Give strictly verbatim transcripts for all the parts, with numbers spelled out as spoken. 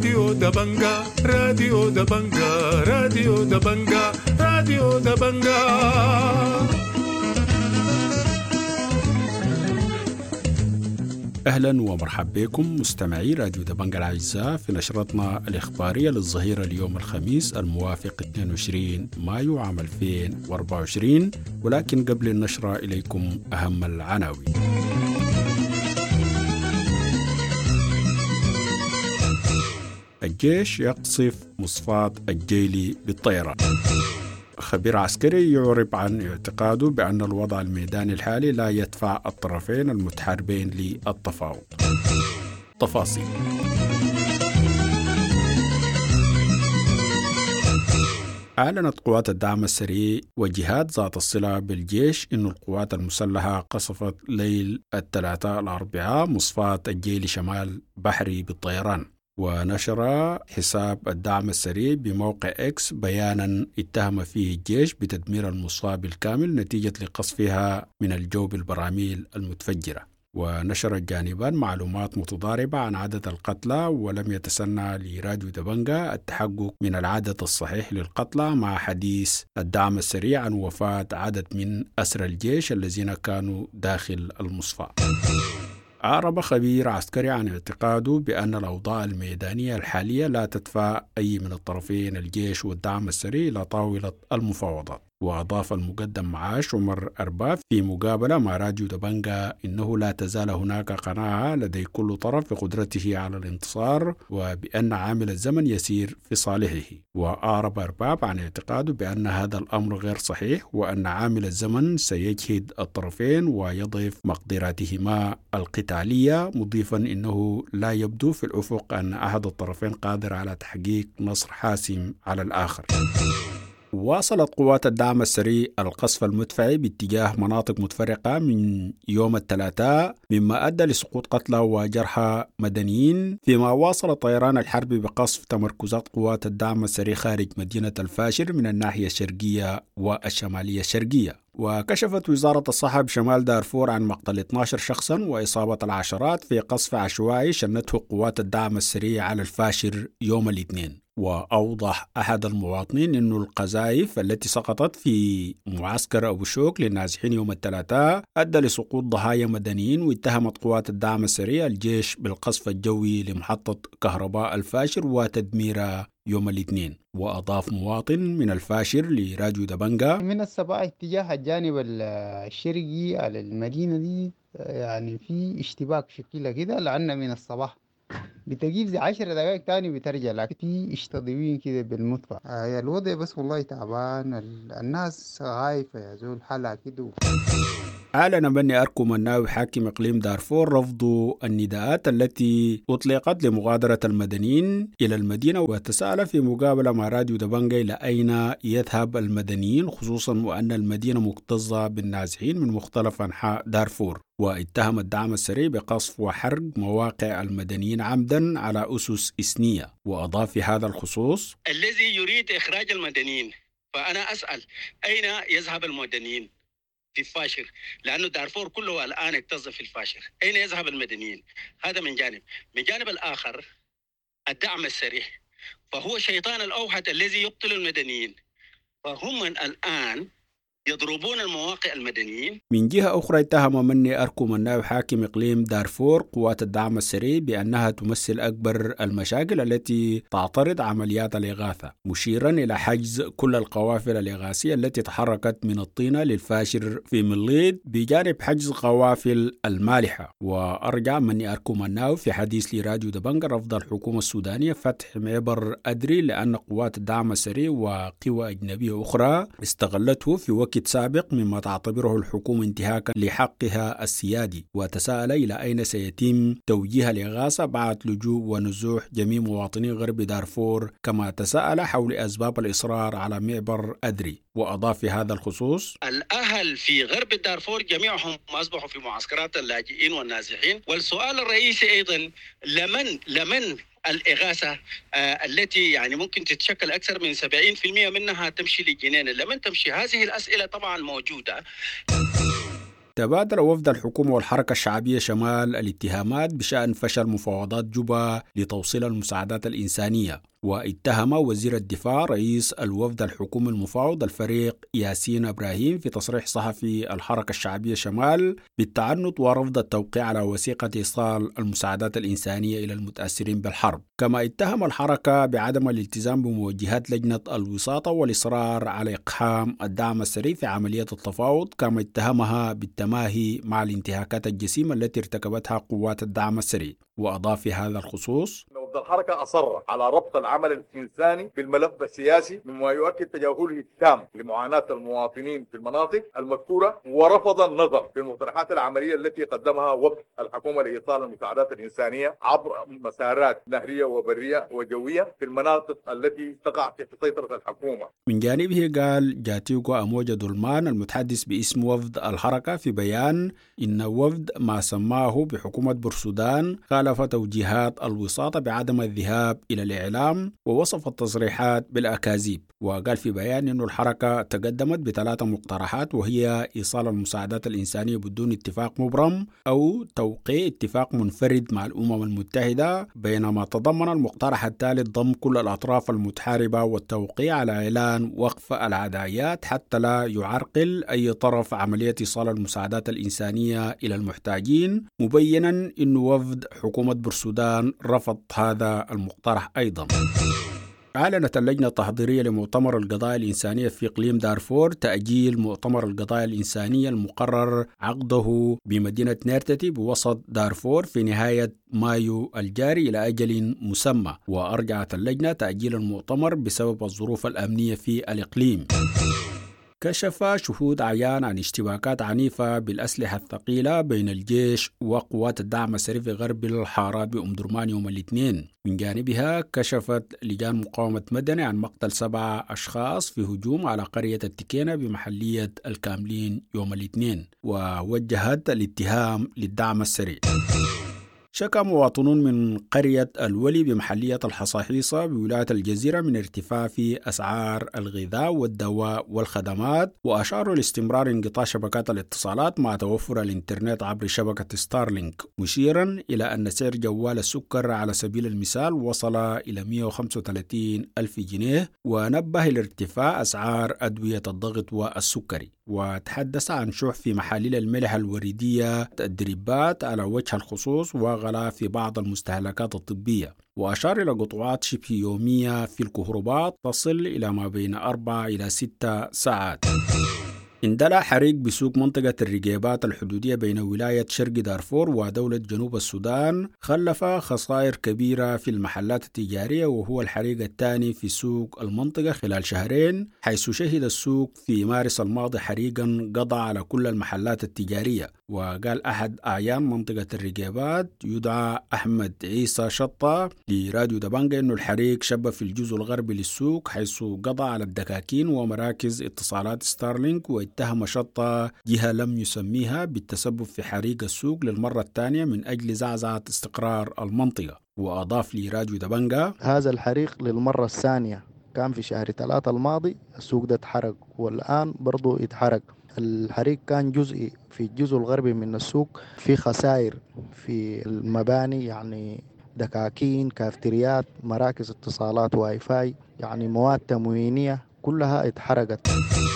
راديو دبنجا راديو دبنجا راديو دبنجا راديو دبنجا. أهلا ومرحبا بكم مستمعي راديو دبنجا الأعزاء في نشرتنا الإخبارية للظهيرة اليوم الخميس الموافق اثنين وعشرين مايو عام ألفين وأربعة وعشرين، ولكن قبل النشرة إليكم أهم العناوين. الجيش يقصف مصفاة الجيلي بالطيران. خبير عسكري يعرب عن اعتقاده بأن الوضع الميداني الحالي لا يدفع الطرفين المتحاربين للتفاوض. تفاصيل. أعلنت قوات الدعم السريع وجهات ذات الصلة بالجيش أن القوات المسلحة قصفت ليل الثلاثاء الأربعاء مصفاة الجيلي شمال بحري بالطيران. ونشر حساب الدعم السريع بموقع إكس بيانا اتهم فيه الجيش بتدمير المصفاة بالكامل نتيجة لقصفها من الجو بالبراميل المتفجرة. ونشر الجانبان معلومات متضاربة عن عدد القتلى، ولم يتسنى لراديو دبنجا التحقق من العدد الصحيح للقتلى مع حديث الدعم السريع عن وفاة عدد من أسرى الجيش الذين كانوا داخل المصفاة. أعرب خبير عسكري عن اعتقاده بأن الأوضاع الميدانية الحالية لا تدفع أي من الطرفين الجيش والدعم السريع إلى طاولة المفاوضات. وأضاف المقدم معاش عمر أرباب في مقابلة مع راديو دبنجا إنه لا تزال هناك قناعة لدي كل طرف بقدرته على الانتصار، وبأن عامل الزمن يسير في صالحه. وأعرب أرباب عن اعتقاده بأن هذا الأمر غير صحيح، وأن عامل الزمن سيجهد الطرفين ويضيف مقدراتهما القتالية، مضيفا إنه لا يبدو في الأفق أن أحد الطرفين قادر على تحقيق نصر حاسم على الآخر. واصلت قوات الدعم السريع القصف المدفعي باتجاه مناطق متفرقة من يوم الثلاثاء، مما أدى لسقوط قتلى وجرحى مدنيين، فيما واصل طيران الحرب بقصف تمركزات قوات الدعم السريع خارج مدينة الفاشر من الناحية الشرقية والشمالية الشرقية. وكشفت وزارة الصحة بشمال دارفور عن مقتل اثني عشر شخصا وإصابة العشرات في قصف عشوائي شنته قوات الدعم السريع على الفاشر يوم الاثنين. وأوضح أحد المواطنين أن القذائف التي سقطت في معسكر أبو شوك للنازحين يوم الثلاثاء أدى لسقوط ضحايا مدنيين. واتهمت قوات الدعم السريع الجيش بالقصف الجوي لمحطة كهرباء الفاشر وتدميرها يوم الاثنين. وأضاف مواطن من الفاشر لراديو دبنجا: من الصباح اتجاه الجانب الشرقي على المدينة دي يعني في اشتباك شكله كده، لأن من الصباح بتجيب زي عشر دقائق تاني بترجع، لكن في اشتضيوين كده بالمدفع. آه الوضع بس والله تعبان، الناس خايفة يا زول حالها كده. أعلن بني أركو مناوي حاكم إقليم دارفور رفض النداءات التي أطلقت لمغادرة المدنيين إلى المدينة، وتساءل في مقابلة مع راديو دبنجا إلى أين يذهب المدنيين، خصوصا وأن المدينة مكتظة بالنازحين من مختلف أنحاء دارفور. واتهم الدعم السريع بقصف وحرق مواقع المدنيين عمدا على أسس إثنية. وأضاف في هذا الخصوص: الذي يريد إخراج المدنيين، فأنا أسأل أين يذهب المدنيين في الفاشر؟ لأنه دارفور كله الآن اكتظ في الفاشر، أين يذهب المدنيين؟ هذا من جانب. من جانب الآخر الدعم السريع فهو شيطان الأوحد الذي يقتل المدنيين، فهم الآن يضربون المواقع المدنيين. من جهة أخرى اتهم مني أركو مناوي حاكم إقليم دارفور قوات الدعم السريع بأنها تمثل أكبر المشاكل التي تعترض عمليات الإغاثة، مشيرا إلى حجز كل القوافل الإغاثية التي تحركت من الطينة للفاشر في مليط بجانب حجز قوافل المالحة. وأرجع مني أركو مناوي في حديث لراديو دبنجا رفض الحكومة السودانية فتح معبر أدري، لأن قوات الدعم السريع وقوى أجنبية أخرى استغلته في وقت سابق مما تعتبره الحكومة انتهاكا لحقها السيادي. وتساءل إلى أين سيتم توجيه الإغاثة بعد لجوء ونزوح جميع مواطني غرب دارفور، كما تساءل حول أسباب الإصرار على معبر أدري. وأضاف في هذا الخصوص: الأهل في غرب دارفور جميعهم أصبحوا في معسكرات اللاجئين والنازحين. والسؤال الرئيسي أيضا لمن لمن الإغاثة آه التي يعني ممكن تتشكل أكثر من سبعين بالمئة منها تمشي للجنين، لمن تمشي؟ هذه الأسئلة طبعا موجودة. تبادل وفد الحكومة والحركة الشعبية شمال الاتهامات بشأن فشل مفاوضات جوبا لتوصيل المساعدات الإنسانية، واتهم وزير الدفاع رئيس الوفد الحكومي المفاوض الفريق ياسين إبراهيم في تصريح صحفي الحركة الشعبية شمال بالتعنت ورفض التوقيع على وثيقة إيصال المساعدات الإنسانية إلى المتأثرين بالحرب. كما اتهم الحركة بعدم الالتزام بموجهات لجنة الوساطة والإصرار على إقحام الدعم السريع في عملية التفاوض، كما اتهمها بالتماهي مع الانتهاكات الجسيمة التي ارتكبتها قوات الدعم السريع. وأضاف في هذا الخصوص: الحركة أصر على ربط العمل الإنساني بالملف السياسي مما يؤكد تجاهله التام لمعاناة المواطنين في المناطق المذكورة، ورفض النظر في المقترحات العملية التي قدمها وفد الحكومة لإيصال المساعدات الإنسانية عبر مسارات نهرية وبرية وجوية في المناطق التي تقع تحت سيطرة الحكومة. من جانبه قال جاتيوغو أموجة دولمان المتحدث باسم وفد الحركة في بيان إن وفد ما سماه بحكومة بورسودان خالف توجيهات الوساطة بعدم الذهاب إلى الإعلام، ووصف التصريحات بالأكاذيب. وقال في بيان إنه الحركة تقدمت بثلاثة مقترحات، وهي إيصال المساعدات الإنسانية بدون اتفاق مبرم أو توقيع اتفاق منفرد مع الأمم المتحدة، بينما تضمن المقترح الثالث ضم كل الأطراف المتحاربة والتوقيع على إعلان وقف العدايات حتى لا يعرقل أي طرف عملية إيصال المساعدات الإنسانية إلى المحتاجين، مبينا إنه وفد حكومة بورسودان رفض هذا المقترح أيضا. أعلنت اللجنة التحضيرية لمؤتمر القضايا الإنسانية في إقليم دارفور تأجيل مؤتمر القضايا الإنسانية المقرر عقده بمدينة نيرتتي بوسط دارفور في نهاية مايو الجاري إلى أجل مسمى، وأرجعت اللجنة تأجيل المؤتمر بسبب الظروف الأمنية في الإقليم. كشف شهود عيان عن اشتباكات عنيفة بالأسلحة الثقيلة بين الجيش وقوات الدعم السريع في غرب الحارات بأم درمان يوم الاثنين. من جانبها كشفت لجان مقاومة مدني عن مقتل سبعة أشخاص في هجوم على قرية التكينة بمحلية الكاملين يوم الاثنين، ووجهت الاتهام للدعم السريع. شكى مواطنون من قرية الولي بمحلية الحصاحيصة بولاية الجزيرة من ارتفاع في أسعار الغذاء والدواء والخدمات، وأشاروا لاستمرار انقطاع شبكات الاتصالات مع توفر الإنترنت عبر شبكة ستارلينك، مشيرا إلى أن سعر جوال السكر على سبيل المثال وصل إلى مئة وخمسة وثلاثين ألف جنيه، ونبه لارتفاع أسعار أدوية الضغط والسكري. وتحدث عن شح في محاليل الملح الوريدية الدريبات على وجه الخصوص وغلاء في بعض المستهلكات الطبية، وأشار إلى قطوعات شبه يومية في الكهرباء تصل إلى ما بين أربع إلى ستة ساعات. اندلع حريق بسوق منطقة الرقيبات الحدودية بين ولاية شرق دارفور ودولة جنوب السودان خلف خسائر كبيرة في المحلات التجارية، وهو الحريق الثاني في سوق المنطقة خلال شهرين، حيث شهد السوق في مارس الماضي حريقا قضى على كل المحلات التجارية. وقال أحد أعيان منطقة الرقيبات يدعى أحمد عيسى شطة لراديو دبانجا إنه الحريق شب في الجزء الغربي للسوق، حيث قضى على الدكاكين ومراكز اتصالات ستارلينك، واتهم شطة جهة لم يسميها بالتسبب في حريق السوق للمرة الثانية من أجل زعزعة استقرار المنطقة. وأضاف لراديو دبانجا: هذا الحريق للمرة الثانية، كان في شهر ثلاثة الماضي السوق ده اتحرق، والآن برضو اتحرق. الحريق كان جزئي في الجزء الغربي من السوق، في خسائر في المباني، يعني دكاكين، كافتريات، مراكز اتصالات، واي فاي، يعني مواد تموينية كلها اتحرقت.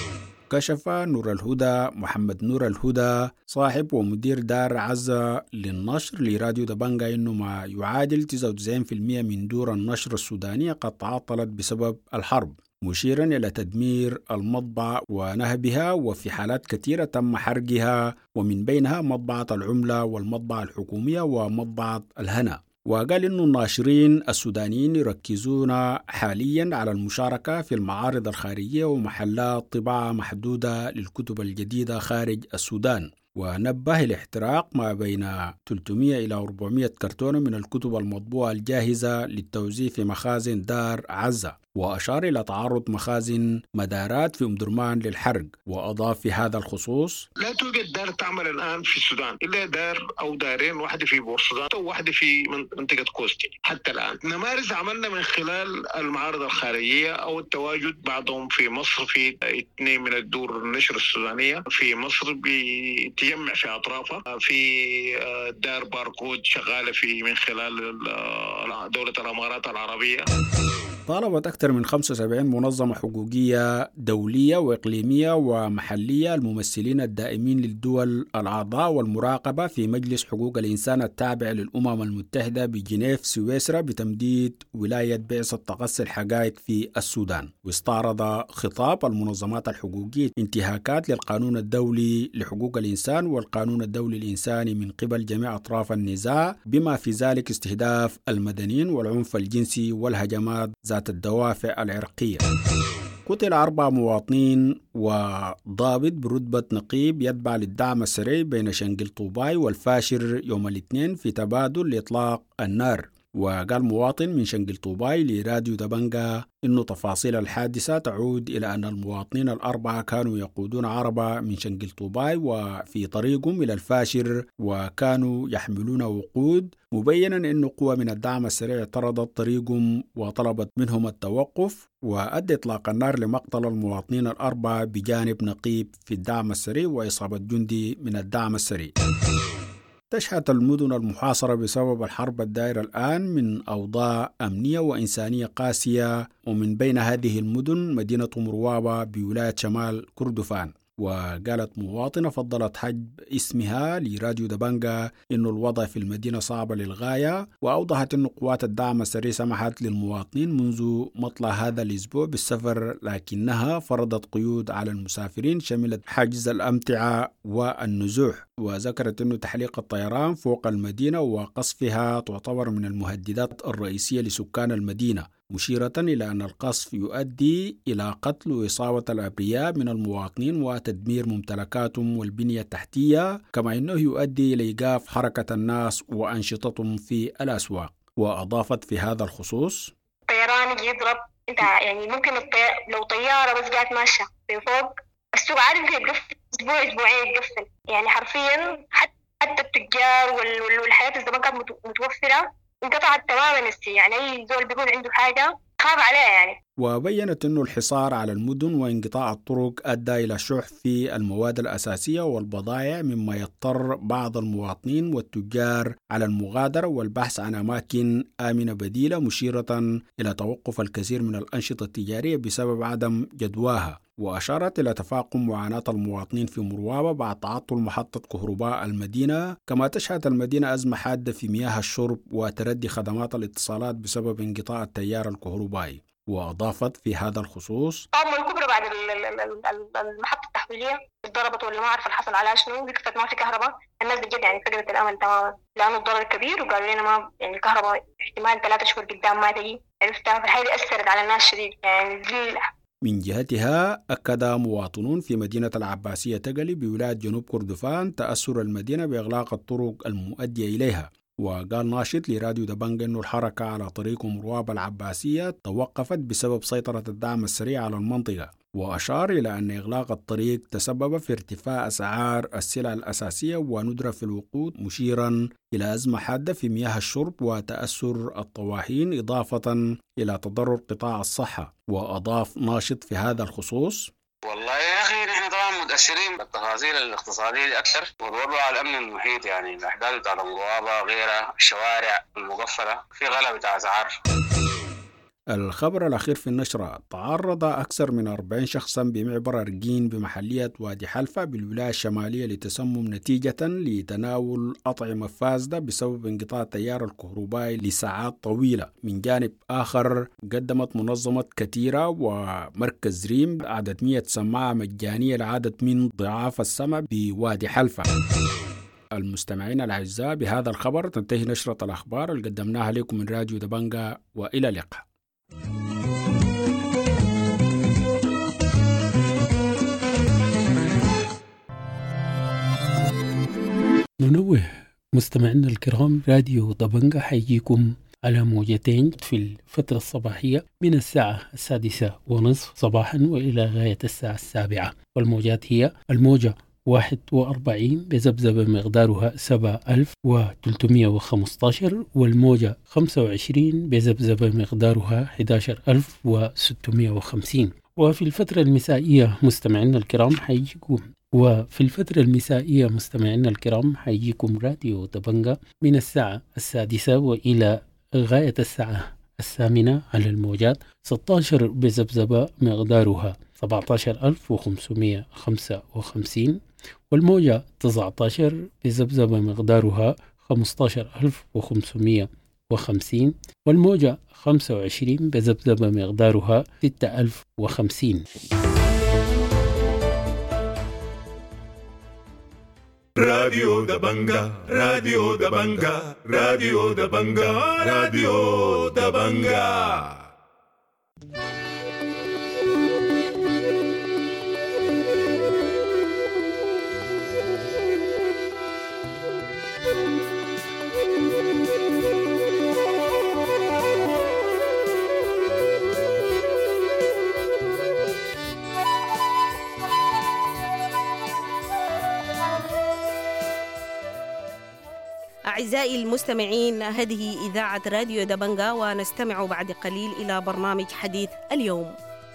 كشف نور الهدى محمد نور الهدى صاحب ومدير دار عزة للنشر لراديو دبانجا إنه ما يعادل تسعة وتسعين بالمئة من دور النشر السودانية قد تعطلت بسبب الحرب، مشيرا إلى تدمير المطبعة ونهبها، وفي حالات كثيرة تم حرقها، ومن بينها مطبعة العملة والمطبعة الحكومية ومطبعة الهنا. وقال إنه الناشرين السودانيين يركزون حاليا على المشاركة في المعارض الخارجية ومحلات طباعة محدودة للكتب الجديدة خارج السودان، ونبه لاحتراق ما بين ثلاثمئة إلى أربعمئة كرتونة من الكتب المطبوعة الجاهزة للتوزيع في مخازن دار عزة. وأشار إلى تعرض مخازن مدارات في أم درمان للحرق، وأضاف في هذا الخصوص: لا توجد دار تعمل الآن في السودان إلا دار أو دارين، واحدة في بورسودان وواحدة في منطقة كوستي حتى الآن. نمارس عملنا من خلال المعارض الخارجية أو التواجد بعضهم في مصر في اثنين من الدور النشر السودانية في مصر بتجمع في أطرافها، في دار باركود شغالة في من خلال دولة الإمارات العربية. طالبت أكثر من خمسة وسبعين منظمة حقوقية دولية وإقليمية ومحلية الممثلين الدائمين للدول الأعضاء والمراقبة في مجلس حقوق الإنسان التابع للأمم المتحدة بجنيف سويسرا بتمديد ولاية بعثة تقصي الحقائق في السودان. واستعرض خطاب المنظمات الحقوقية انتهاكات للقانون الدولي لحقوق الإنسان والقانون الدولي الإنساني من قبل جميع أطراف النزاع، بما في ذلك استهداف المدنيين والعنف الجنسي والهجمات ذات الدوافع العرقية. قتل أربع مواطنين وضابط برتبة نقيب يتبع للدعم السريع بين شنقل طوباي والفاشر يوم الاثنين في تبادل لإطلاق النار. وقال مواطن من شنقل طوباي لراديو دبنجا إنه تفاصيل الحادثة تعود إلى أن المواطنين الأربعة كانوا يقودون عربة من شنقل طوباي وفي طريقهم إلى الفاشر وكانوا يحملون وقود، مبينا أن قوة من الدعم السريع اعترضت طريقهم وطلبت منهم التوقف، وأدى إطلاق النار لمقتل المواطنين الأربعة بجانب نقيب في الدعم السريع وإصابة جندي من الدعم السريع. تشهد المدن المحاصرة بسبب الحرب الدائرة الآن من أوضاع أمنية وإنسانية قاسية، ومن بين هذه المدن مدينة مروابة بولاية شمال كردفان. وقالت مواطنة فضلت حجب اسمها لراديو دبنجا إنه الوضع في المدينة صعب للغاية، وأوضحت إنه قوات الدعم السريع سمحت للمواطنين منذ مطلع هذا الأسبوع بالسفر، لكنها فرضت قيود على المسافرين شملت حجز الأمتعة والنزوح. وذكرت إنه تحليق الطيران فوق المدينة وقصفها تعتبر من المهددات الرئيسية لسكان المدينة، مشيرة إلى أن القصف يؤدي إلى قتل وإصابة الأبرياء من المواطنين وتدمير ممتلكاتهم والبنية التحتية، كما أنه يؤدي إلى إيقاف حركة الناس وأنشطتهم في الأسواق. وأضافت في هذا الخصوص: الطيران يجي يضرب انت، يعني ممكن الطي... لو طيارة بس قاعد ماشية من فوق السوق عارف يتقفل أسبوع أسبوعين يتقفل، يعني حرفيا حتى التجار وال... والحياة الزمان كانت متوفرة انقطعت تماما. يعني أي زول بيكون عنده حاجة خاف عليها يعني. وبيّنت أنه الحصار على المدن وانقطاع الطرق أدى إلى شح في المواد الأساسية والبضائع، مما يضطر بعض المواطنين والتجار على المغادرة والبحث عن أماكن آمنة بديلة، مشيرة إلى توقف الكثير من الأنشطة التجارية بسبب عدم جدواها. وأشارت إلى تفاقم معاناة المواطنين في مروابة بعد تعطل محطة كهرباء المدينة، كما تشهد المدينة أزمة حادة في مياه الشرب وتردي خدمات الاتصالات بسبب انقطاع التيار الكهربائي. وأضافت في هذا الخصوص: أما الكبرى بعد المحطة التحويلية ضربت ولا ما أعرف الحصل على شنو، وقفت ما في كهرباء. الناس بجد يعني فقدت الأمل تماما لأنه الضرر كبير، وقالوا لنا ما يعني الكهرباء احتمال ثلاثة شهور قدام ما تجي، عرفتها. فالحاجة أثرت على الناس شديد يعني زي. من جهتها أكد مواطنون في مدينة العباسية تقلي بولاية جنوب كردفان تأثر المدينة بإغلاق الطرق المؤدية إليها. وقال ناشط لراديو دبنجا أنه الحركة على طريق مروابة العباسية توقفت بسبب سيطرة الدعم السريع على المنطقة. وأشار إلى أن إغلاق الطريق تسبب في ارتفاع أسعار السلع الأساسية وندرة في الوقود، مشيرا إلى أزمة حادة في مياه الشرب وتأثر الطواحين، إضافة إلى تضرر قطاع الصحة. وأضاف ناشط في هذا الخصوص: والله يا أخي نحن طبعا متأثرين بالتفاصيل الاقتصادية دي أكثر، والوضع على الأمن المحيط، يعني الأحداث بتاعت المروابة غيرها، الشوارع المقفلة، في غلا بتاع أسعار. الخبر الأخير في النشرة: تعرض أكثر من أربعين شخصا بمعبر أرجين بمحلية وادي حلفة بالولاية الشمالية لتسمم نتيجة لتناول أطعمة فاسدة بسبب انقطاع التيار الكهربائي لساعات طويلة. من جانب آخر قدمت منظمة كتيرة ومركز ريم عدد مئة سماعة مجانية لعدد من ضعاف السمع بوادي حلفة. المستمعين الأعزاء، بهذا الخبر تنتهي نشرة الأخبار اللي قدمناها لكم من راديو دبنجا، وإلى اللقاء. ننوه مستمعينا الكرام، راديو دبنجا حيجيكم على موجتين في الفترة الصباحية من الساعة السادسة ونصف صباحا وإلى غاية الساعة السابعة. والموجات هي الموجة واحد وأربعين بذبذبة مقدارها سبعة آلاف وثلاثمائة وخمسة عشر، والموجة خمسة وعشرين بذبذبة مقدارها أحد عشر ألف وستمائة وخمسين. وفي الفترة المسائية مستمعينا الكرام حيجيكم وفي الفترة المسائية مستمعينا الكرام حيجيكم راديو دبنجا من الساعة السادسة وإلى غاية الساعة الثامنة على الموجات ستة عشر بذبذبة مقدارها سبعة عشر ألف وخمسمائة وخمسة وخمسين، والموجة تسعة عشر بذبذبة مقدارها خمسة عشر ألف وخمسمائة وخمسين، والموجة خمسة وعشرين بذبذبة مقدارها ستة آلاف وخمسين. راديو دبنجا راديو دبنجا راديو دبنجا راديو دبنجا. أعزائي المستمعين، هذه إذاعة راديو دبنجا، ونستمع بعد قليل إلى برنامج حديث اليوم.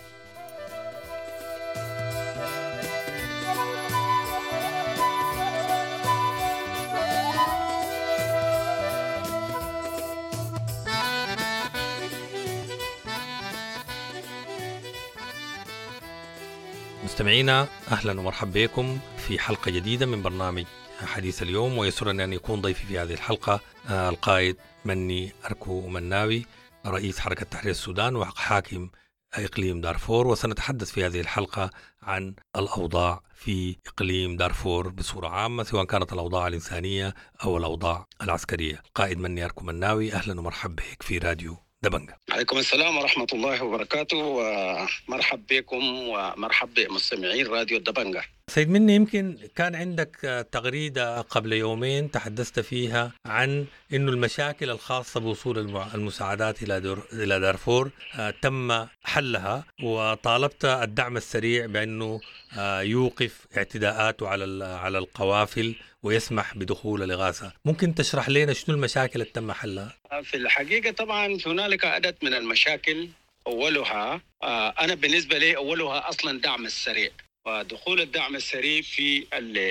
مستمعينا، أهلا ومرحبا بكم في حلقة جديدة من برنامج حديث اليوم، ويسرني أن يكون ضيفي في هذه الحلقة القائد مني أركو مناوي، رئيس حركة تحرير السودان وحاكم إقليم دارفور. وسنتحدث في هذه الحلقة عن الأوضاع في إقليم دارفور بصورة عامة، سواء كانت الأوضاع الإنسانية أو الأوضاع العسكرية. قائد مني أركو مناوي، أهلا ومرحبا بك في راديو دبنجا. عليكم السلام ورحمة الله وبركاته، ومرحب بكم ومرحب بمستمعين راديو دبنجا. سيد مني، يمكن كان عندك تغريدة قبل يومين تحدثت فيها عن إنه المشاكل الخاصة بوصول المساعدات إلى إلى دارفور تم حلها، وطالبت الدعم السريع بأنه يوقف اعتداءاته على على القوافل ويسمح بدخول الإغاثة. ممكن تشرح لنا شنو المشاكل اللي تم حلها؟ في الحقيقة طبعا هنالك عدد من المشاكل، أولها أنا بالنسبة لي أولها أصلا دعم السريع، ودخول الدعم السريع في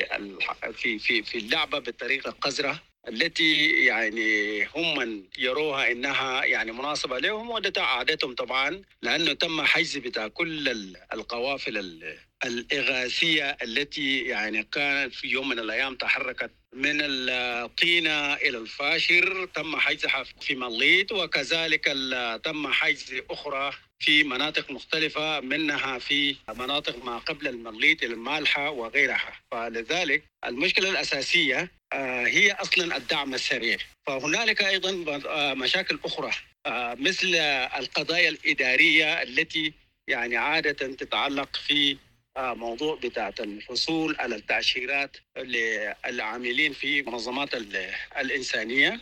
في في في اللعبة بالطريقة القذرة التي يعني هم من يروها انها يعني مناسبه لهم، وده عادتهم طبعا، لانه تم حجز بتاع كل القوافل الاغاثيه التي يعني كانت في يوم من الايام تحركت من الطينه الى الفاشر، تم حجزها في مليط، وكذلك تم حجز اخرى في مناطق مختلفة، منها في مناطق ما قبل المليط إلى المالحة وغيرها. فلذلك المشكلة الأساسية هي أصلا الدعم السريع. فهنالك أيضا مشاكل أخرى مثل القضايا الإدارية التي يعني عادة تتعلق في موضوع بتاعة الحصول على التأشيرات للعاملين في منظمات الإنسانية،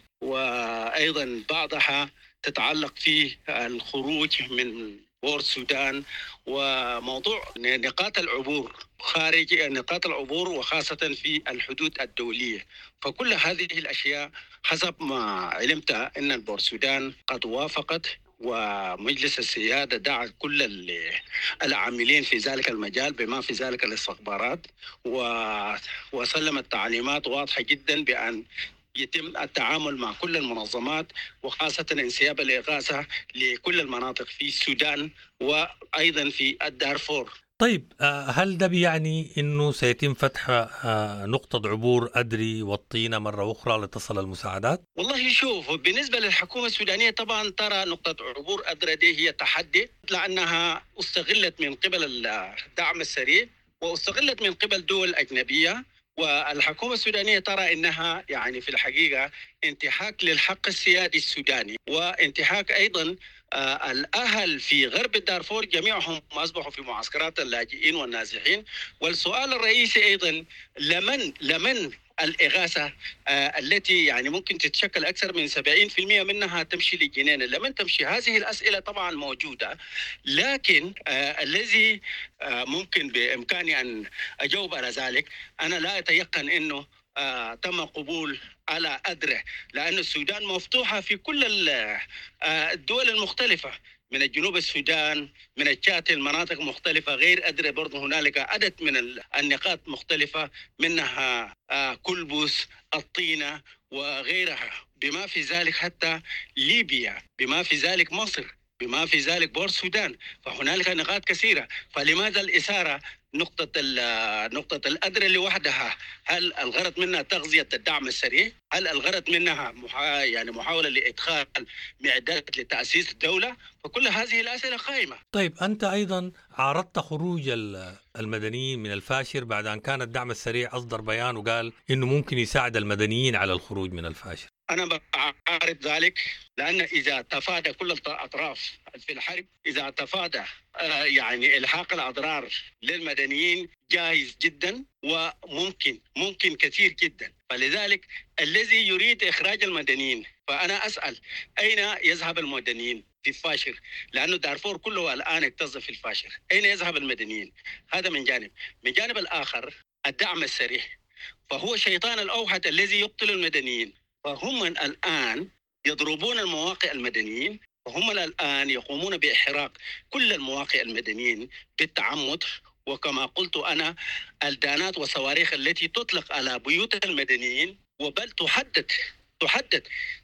وأيضا بعضها تتعلق في الخروج من بور السودان وموضوع نقاط العبور خارج نقاط العبور وخاصة في الحدود الدولية. فكل هذه الأشياء حسب ما علمت أن البور السودان قد وافقت، ومجلس السيادة دعا كل العاملين في ذلك المجال بما في ذلك الاستخبارات، وسلمت تعليمات واضحة جدا بأن يتم التعامل مع كل المنظمات، وخاصة انسياب الإغاثة لكل المناطق في السودان وأيضا في الدارفور. طيب، هل ده بيعني أنه سيتم فتح نقطة عبور أدري والطينة مرة أخرى لتصل المساعدات؟ والله شوف، بالنسبة للحكومة السودانية طبعا ترى نقطة عبور أدري دي هي تحدي، لأنها استغلت من قبل الدعم السريع واستغلت من قبل دول أجنبية، والحكومة السودانية ترى إنها يعني في الحقيقة انتهاك للحق السيادي السوداني، وانتهاك أيضا آه الأهل في غرب الدارفور جميعهم أصبحوا في معسكرات اللاجئين والنازحين. والسؤال الرئيسي أيضا لمن لمن الإغاثة التي يعني ممكن تتشكل أكثر من سبعين بالمئة منها تمشي للجنين. لمن تمشي؟ هذه الأسئلة طبعا موجودة، لكن الذي ممكن بإمكاني أن أجاوب على ذلك، أنا لا أتيقن أنه آه، تم قبول على أدرة، لأن السودان مفتوحة في كل آه، الدول المختلفة، من الجنوب السودان، من الشات، المناطق مختلفة غير أدرة. برضو هنالك عدد من النقاط مختلفة، منها آه، كلبس، الطينة وغيرها، بما في ذلك حتى ليبيا، بما في ذلك مصر، بما في ذلك بور السودان. فهنالك نقاط كثيرة. فلماذا الإثارة نقطة نقطة الأدرة لوحدها؟ هل الغرض منها تغذية الدعم السريع؟ هل الغرض منها محا... يعني محاولة لإدخال معدات لتأسيس الدولة؟ فكل هذه الأسئلة قائمة. طيب أنت أيضا عارضت خروج المدنيين من الفاشر بعد أن كان الدعم السريع أصدر بيان وقال إنه ممكن يساعد المدنيين على الخروج من الفاشر. أنا بعارض ذلك، لأن إذا تفادى كل الأطراف في الحرب، إذا تفادى يعني إلحاق الأضرار للمدنيين، جاهز جدا وممكن ممكن كثير جدا. فلذلك الذي يريد إخراج المدنيين، فأنا أسأل أين يذهب المدنيين في الفاشر؟ لأنه دارفور كله الآن اكتظ في الفاشر. أين يذهب المدنيين؟ هذا من جانب. من جانب الآخر الدعم السريع، فهو شيطان الأوحد الذي يقتل المدنيين. فهم الآن يضربون المواقع المدنيين، وهم الآن يقومون بإحراق كل المواقع المدنيين بالتعمد. وكما قلت أنا، الدانات والصواريخ التي تطلق على بيوت المدنيين، وبل تحدد تحدد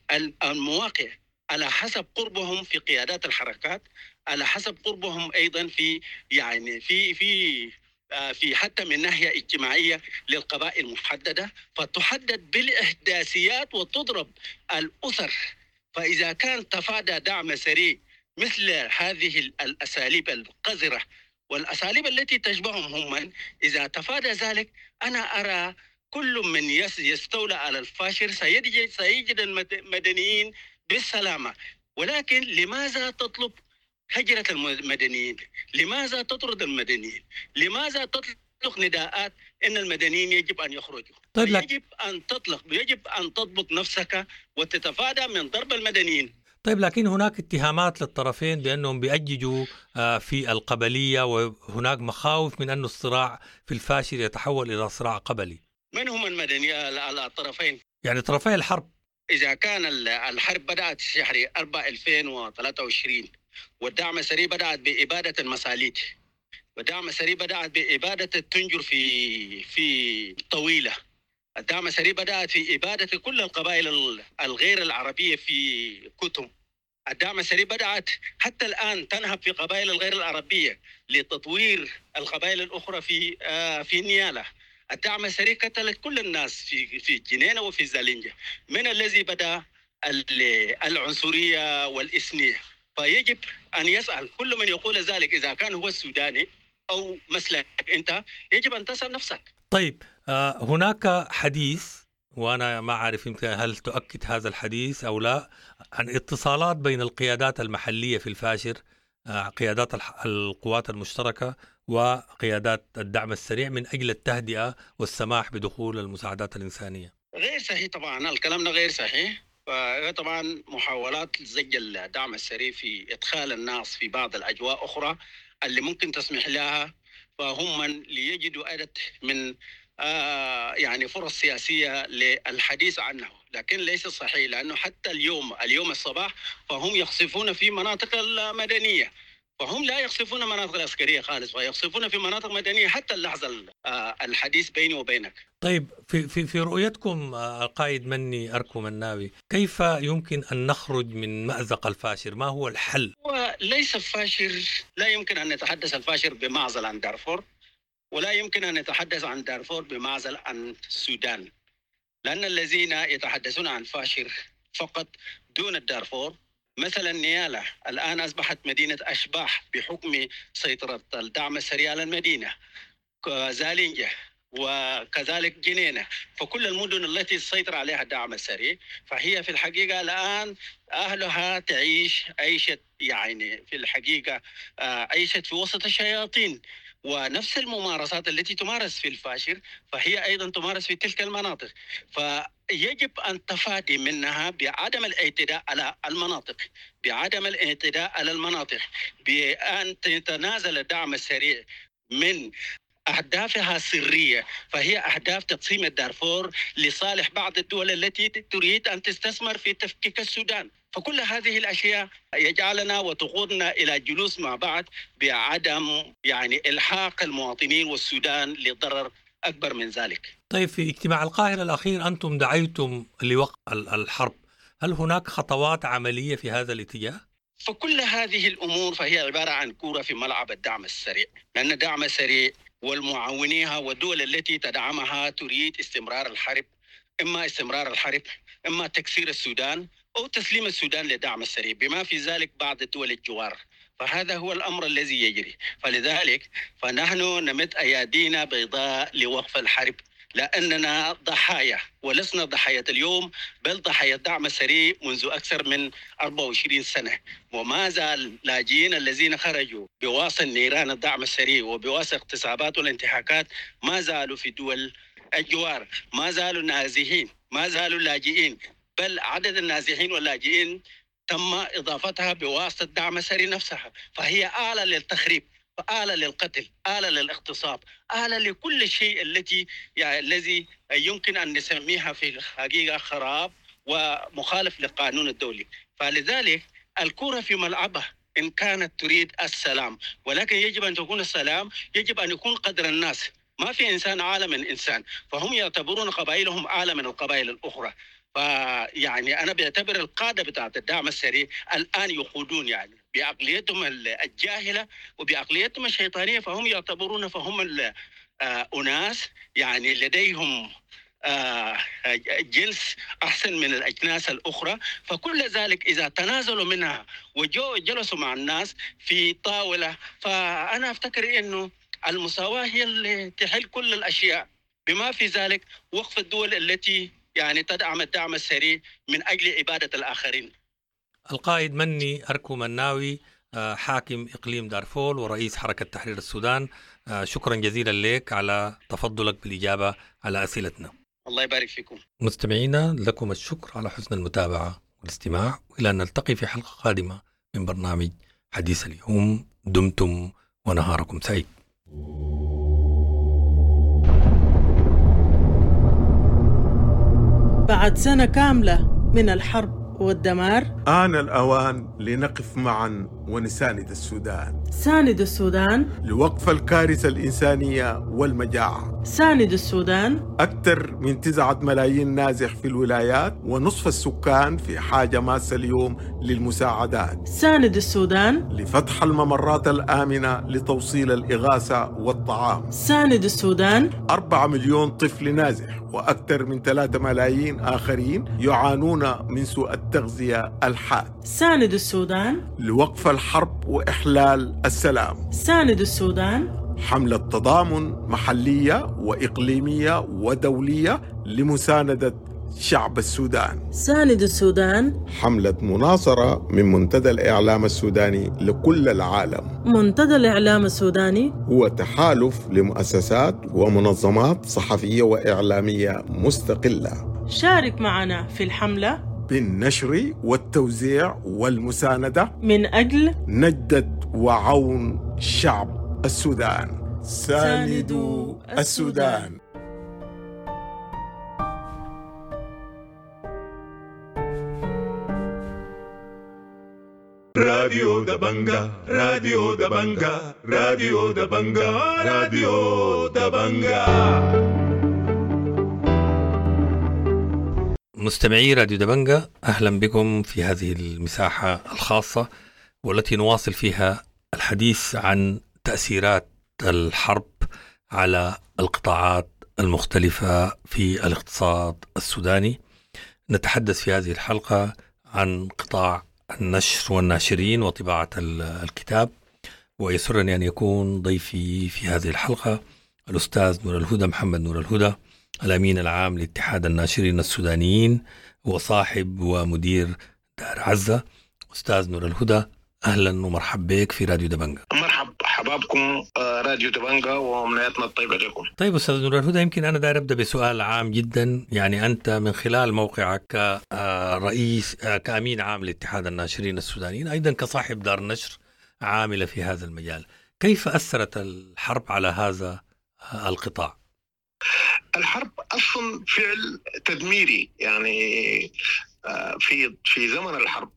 المواقع على حسب قربهم في قيادات الحركات، على حسب قربهم أيضا في يعني في في في حتى من ناحية اجتماعية للقبائل المحددة، فتحدد بالإحداثيات وتضرب الأسر. فإذا كان تفادى دعم سريع مثل هذه الأساليب القذرة والأساليب التي تشبههم هم، إذا تفادى ذلك، أنا أرى كل من يستولى على الفاشر سيجد, سيجد المدنيين بالسلامة. ولكن لماذا تطلب هجرة المدنيين؟ لماذا تطرد المدنيين؟ لماذا تطلق نداءات إن المدنيين يجب أن يخرجوا؟ طيب يجب أن تطلق، يجب أن تضبط نفسك وتتفادى من ضرب المدنيين. طيب لكن هناك اتهامات للطرفين بأنهم بيأججوا في القبلية، وهناك مخاوف من أن الصراع في الفاشر يتحول إلى صراع قبلي. من هم المدنيين على الطرفين؟ يعني طرفي الحرب. إذا كان الحرب بدأت في شهر أربعة ألفين وثلاثة وعشرين، والدعم السريع بدأت بإبادة المساليت، والدعم السريع بدأت بإبادة التنجر في في طويلة، الدعم السريع بدأت في إبادة كل القبائل الغير العربية في كتم، الدعم السريع بدأت حتى الآن تنهب في قبائل الغير العربية لتطوير القبائل الأخرى في آه في نيالة. الدعم السريع قتلت كل الناس في في جنينة وفي زالنجة، من الذي بدأ العنصرية والإثنية. فيجب أن يسأل كل من يقول ذلك، إذا كان هو السوداني أو مثلك أنت، يجب أن تسأل نفسك. طيب آه هناك حديث، وأنا ما أعرف يمكن هل تؤكد هذا الحديث أو لا، عن اتصالات بين القيادات المحلية في الفاشر، آه قيادات القوات المشتركة وقيادات الدعم السريع، من أجل التهدئة والسماح بدخول المساعدات الإنسانية. غير صحيح طبعا، الكلام ده غير صحيح. فطبعا محاولات زي الدعم السريع في إدخال الناس في بعض الأجواء أخرى اللي ممكن تسمح لها، فهم من ليجدوا عدد من آه يعني فرص سياسية للحديث عنه، لكن ليس صحيح. لأنه حتى اليوم اليوم الصباح فهم يقصفون في مناطق المدنية، فهم لا يقصفون مناطق العسكرية خالص، ويقصفون في مناطق مدنية حتى اللحظة آه الحديث بيني وبينك. طيب في في في رؤيتكم القائد مني أركو مناوي، كيف يمكن أن نخرج من مأزق الفاشر؟ ما هو الحل؟ وليس الفاشر، لا يمكن أن نتحدث الفاشر بمعزل عن دارفور، ولا يمكن أن نتحدث عن دارفور بمعزل عن السودان، لأن الذين يتحدثون عن فاشر فقط دون الدارفور، مثلا نيالة الآن أصبحت مدينة أشباح بحكم سيطرة الدعم السريع على المدينة، زالنجة وكذلك جنينة. فكل المدن التي سيطر عليها الدعم السريع فهي في الحقيقة الآن أهلها تعيش عيشة يعني في الحقيقة عيشة في وسط الشياطين. ونفس الممارسات التي تمارس في الفاشر فهي أيضا تمارس في تلك المناطق. فيجب أن تفادي منها بعدم الاعتداء على المناطق، بعدم الاعتداء على المناطق، بأن تتنازل الدعم السريع من أهدافها السرية، فهي أهداف تقسيم الدارفور لصالح بعض الدول التي تريد أن تستثمر في تفكيك السودان. فكل هذه الأشياء يجعلنا وتقودنا إلى جلوس مع بعض بعدم يعني إلحاق المواطنين والسودان لضرر أكبر من ذلك. طيب، في اجتماع القاهرة الأخير أنتم دعيتم لوقف الحرب، هل هناك خطوات عملية في هذا الاتجاه؟ فكل هذه الأمور فهي عبارة عن كرة في ملعب الدعم السريع، لأن الدعم السريع والمعاونيها والدول التي تدعمها تريد استمرار الحرب، إما استمرار الحرب إما تكسير السودان أو تسليم السودان لدعم السريع، بما في ذلك بعض الدول الجوار. فهذا هو الأمر الذي يجري. فلذلك فنحن نمد أيادينا بيضاء لوقف الحرب، لأننا ضحايا ولسنا ضحايا اليوم، بل ضحايا الدعم السريع منذ أكثر من أربع وعشرين سنة. وما زال لاجئين الذين خرجوا بواسطة نيران الدعم السريع وبواسطة اغتصابات والانتهاكات ما زالوا في دول الجوار، ما زالوا نازحين، ما زالوا لاجئين، بل عدد النازحين واللاجئين تم إضافتها بواسطة الدعم السريع نفسها. فهي آلة للتخريب، آلة للقتل، آلة للاغتصاب، آلة لكل شيء التي يعني الذي يمكن أن نسميها في الحقيقة خراب ومخالف للقانون الدولي. فلذلك الكرة في ملعبها إن كانت تريد السلام، ولكن يجب أن تكون السلام يجب أن يكون قدر الناس. ما في إنسان أعلى من إنسان، فهم يعتبرون قبائلهم أعلى من القبائل الأخرى. فيعني أنا بعتبر القادة بتاعة الدعم السريع الآن يخوضون يعني بعقليتهم الجاهلة وبعقليتهم الشيطانية، فهم يعتبرون فهم الأناس يعني لديهم جنس أحسن من الأجناس الأخرى. فكل ذلك إذا تنازلوا منها وجلسوا مع الناس في طاولة، فأنا أفتكر أنه المساواة هي اللي تحل كل الأشياء، بما في ذلك وقف الدول التي يعني تدعم الدعم السريع من أجل عبادة الآخرين. القائد مني أركو مناوي، حاكم إقليم دارفور ورئيس حركة تحرير السودان، شكرا جزيلا لك على تفضلك بالإجابة على أسئلتنا. الله يبارك فيكم. مستمعينا، لكم الشكر على حسن المتابعة والاستماع، وإلى أن نلتقي في حلقة قادمة من برنامج حديث اليوم. دمتم ونهاركم سعيد. بعد سنة كاملة من الحرب والدمار آن الأوان لنقف معا ونساند السودان. ساند السودان لوقف الكارثة الإنسانية والمجاعة. ساند السودان. أكثر من تسعة ملايين نازح في الولايات، ونصف السكان في حاجة ماسة اليوم للمساعدات. ساند السودان. لفتح الممرات الآمنة لتوصيل الإغاثة والطعام. ساند السودان. أربعة مليون طفل نازح وأكثر من ثلاثة ملايين آخرين يعانون من سوء التغذية الحاد. ساند السودان. لوقف الحرب وإحلال السلام. ساند السودان. حملة تضامن محلية وإقليمية ودولية لمساندة شعب السودان. ساند السودان. حملة مناصرة من منتدى الإعلام السوداني لكل العالم. منتدى الإعلام السوداني هو تحالف لمؤسسات ومنظمات صحفية وإعلامية مستقلة. شارك معنا في الحملة بالنشر والتوزيع والمساندة من أجل نجدة وعون شعب السودان. ساندوا السودان. راديو دبنجا راديو دبنجا راديو دبنجا راديو دبنجا. مستمعي راديو دبنجا، أهلا بكم في هذه المساحة الخاصة والتي نواصل فيها الحديث عن تأثيرات الحرب على القطاعات المختلفة في الاقتصاد السوداني. نتحدث في هذه الحلقة عن قطاع النشر والناشرين وطباعة الكتاب، ويسرني أن يكون ضيفي في هذه الحلقة الأستاذ نور الهدى محمد نور الهدى، الأمين العام لاتحاد الناشرين السودانيين وصاحب ومدير دار عزة. أستاذ نور الهدى، أهلا ومرحب بك في راديو دبنجا. مرحب حبابكم راديو دبنجا ومنياتنا الطيبة لكم. طيب أستاذ نور الهدى، يمكن أنا داير أبدأ بسؤال عام جدا. يعني أنت من خلال موقعك كرئيس كأمين عام لاتحاد الناشرين السودانيين، أيضا كصاحب دار نشر عاملة في هذا المجال، كيف أثرت الحرب على هذا القطاع؟ الحرب أصلا فعل تدميري، يعني في في زمن الحرب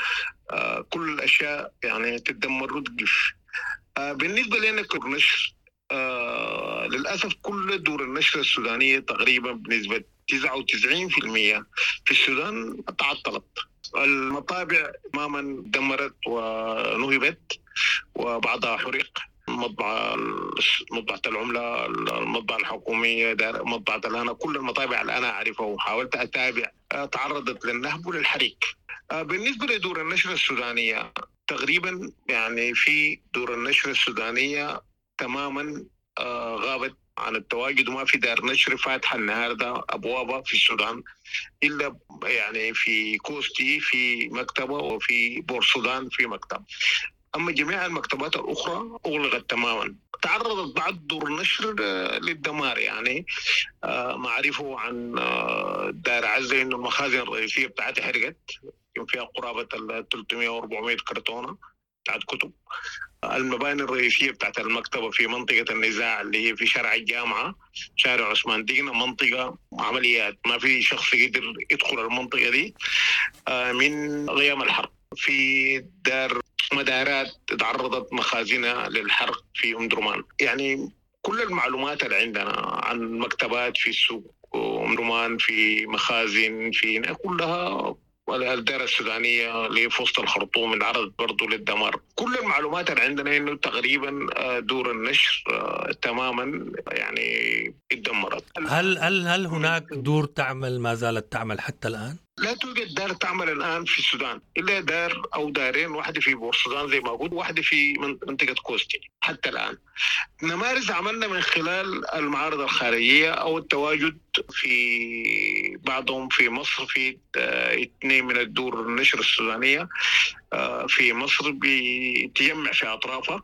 كل الأشياء يعني تدمر وتقف. بالنسبة لنا كنشر للأسف كل دور النشر السودانية تقريبا بنسبة تسعة وتسعين بالمئة في السودان تعطلت. المطابع تماما دمرت ونهبت وبعضها حرق. مطبعة مطبعة العملة، المطبعة الحكومية، مطبعة الهنا، كل المطابع اللي أنا أعرفها وحاولت أتابع تعرضت للنهب وللحريق. بالنسبة لدور النشر السودانية تقريبا يعني في دور النشر السودانية تماما غابت عن التواجد، وما في دار نشر فاتحة النهاردة أبوابها في السودان إلا يعني في كوستي في مكتبة وفي بورسودان في مكتب. أما جميع المكتبات الأخرى أغلقت تماما. تعرضت بعض دور النشر للدمار، يعني معرفه عن دار عزة إنه المخازن الرئيسية بتاعتها حرقت، فيها قرابة ثلاثمئة وأربعمئة كرتونة بتاعت كتب. المباني الرئيسية بتاعت المكتبة في منطقة النزاع اللي هي في شارع الجامعة، شارع عثمان دينا، منطقة عمليات ما في شخص يقدر يدخل المنطقة دي من غيام الحرب. في دار مدارات تعرضت مخازنها للحرق في أم درمان. يعني كل المعلومات اللي عندنا عن مكتبات في السوق أم درمان، في مخازن، في كلها، والدار السودانية اللي في وسط الخرطوم انعرضت برضو للدمار. كل المعلومات اللي عندنا إنه تقريبا دور النشر تماما يعني اتدمرت. هل هل هل هناك دور تعمل ما زالت تعمل حتى الآن؟ لا توجد دار تعمل الآن في السودان إلا دار أو دارين، واحدة في بورسودان زي ما قلت، واحدة في منطقة كوستي حتى الآن. نمارس عملنا من خلال المعارض الخارجية أو التواجد في بعضهم في مصر، في اثنين من الدور النشر السودانية في مصر بيتجمع في أطرافها.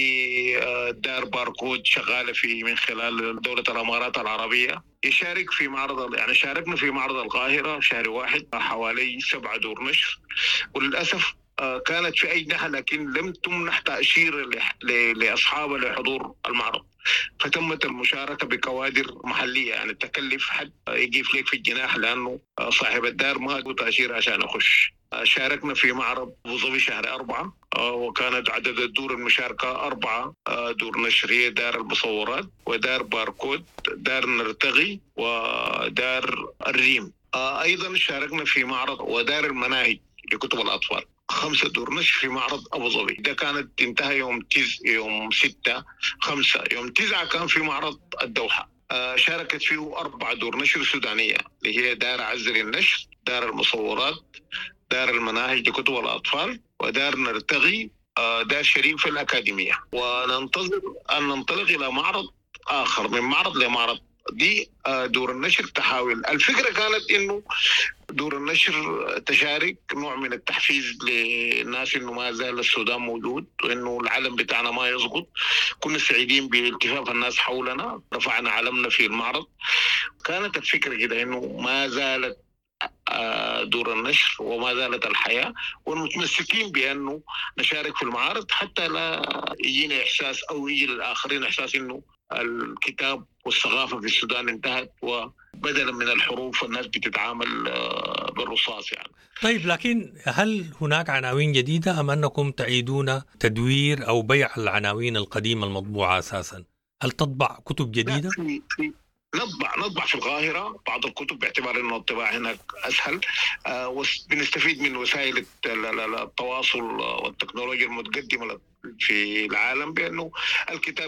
في دار باركود شغالة في من خلال دولة الإمارات العربية، يشارك في معرض، يعني شاركنا في معرض القاهرة شهر واحد حوالي سبعة دور نشر. وللأسف كانت في أجنحة لكن لم تمنح تأشير لأصحابها لحضور المعرض، فتمت المشاركة بكوادر محلية، يعني تكلف حد يقف لك في الجناح لأنه صاحب الدار ما له تأشير عشان أخش. شاركنا في معرض أبو ظبي شهر أربعة، وكانت عدد الدور المشاركة أربعة دور نشرية: دار المصورات، ودار باركود، دار نرتغي، ودار الريم. أيضا شاركنا في معرض ودار المناهج لكتب الأطفال. خمسة دور نشر في معرض أبو ظبي، ده كانت تنتهي يوم تز يوم ستة خمسة. يوم تسعة كان في معرض الدوحة، شاركت فيه أربع دور نشر سودانية اللي هي دار عزة للنشر، دار المصورات، دار المناهج لكتب الأطفال، ودار نرتغي، دار شريف الأكاديمية. وننتظر أن ننطلق إلى معرض آخر، من معرض لمعرض. دي دور النشر تحاول. الفكرة كانت إنه دور النشر تشارك نوع من التحفيز للناس إنه ما زال السودان موجود، وإنه العلم بتاعنا ما يسقط. كنا سعيدين بالتفاف الناس حولنا، رفعنا علمنا في المعرض. كانت الفكرة كده إنه ما زالت دور النشر وما زالت الحياة، والمتمسكين بأنه نشارك في المعارض حتى لا يجينا إحساس أو يجي للآخرين إحساس إنه الكتاب والثقافة في السودان انتهت، وبدلا من الحروف الناس بتتعامل بالرصاص يعني. طيب، لكن هل هناك عناوين جديدة أم أنكم تعيدون تدوير أو بيع العناوين القديمة المطبوعة أساسا؟ هل تطبع كتب جديدة؟ في في نطبع نطبع في القاهرة بعض الكتب باعتبار أنه الطباعة هناك أسهل، آه وبنستفيد من وسائل التواصل والتكنولوجيا المتقدمة في العالم، بأنه الكتاب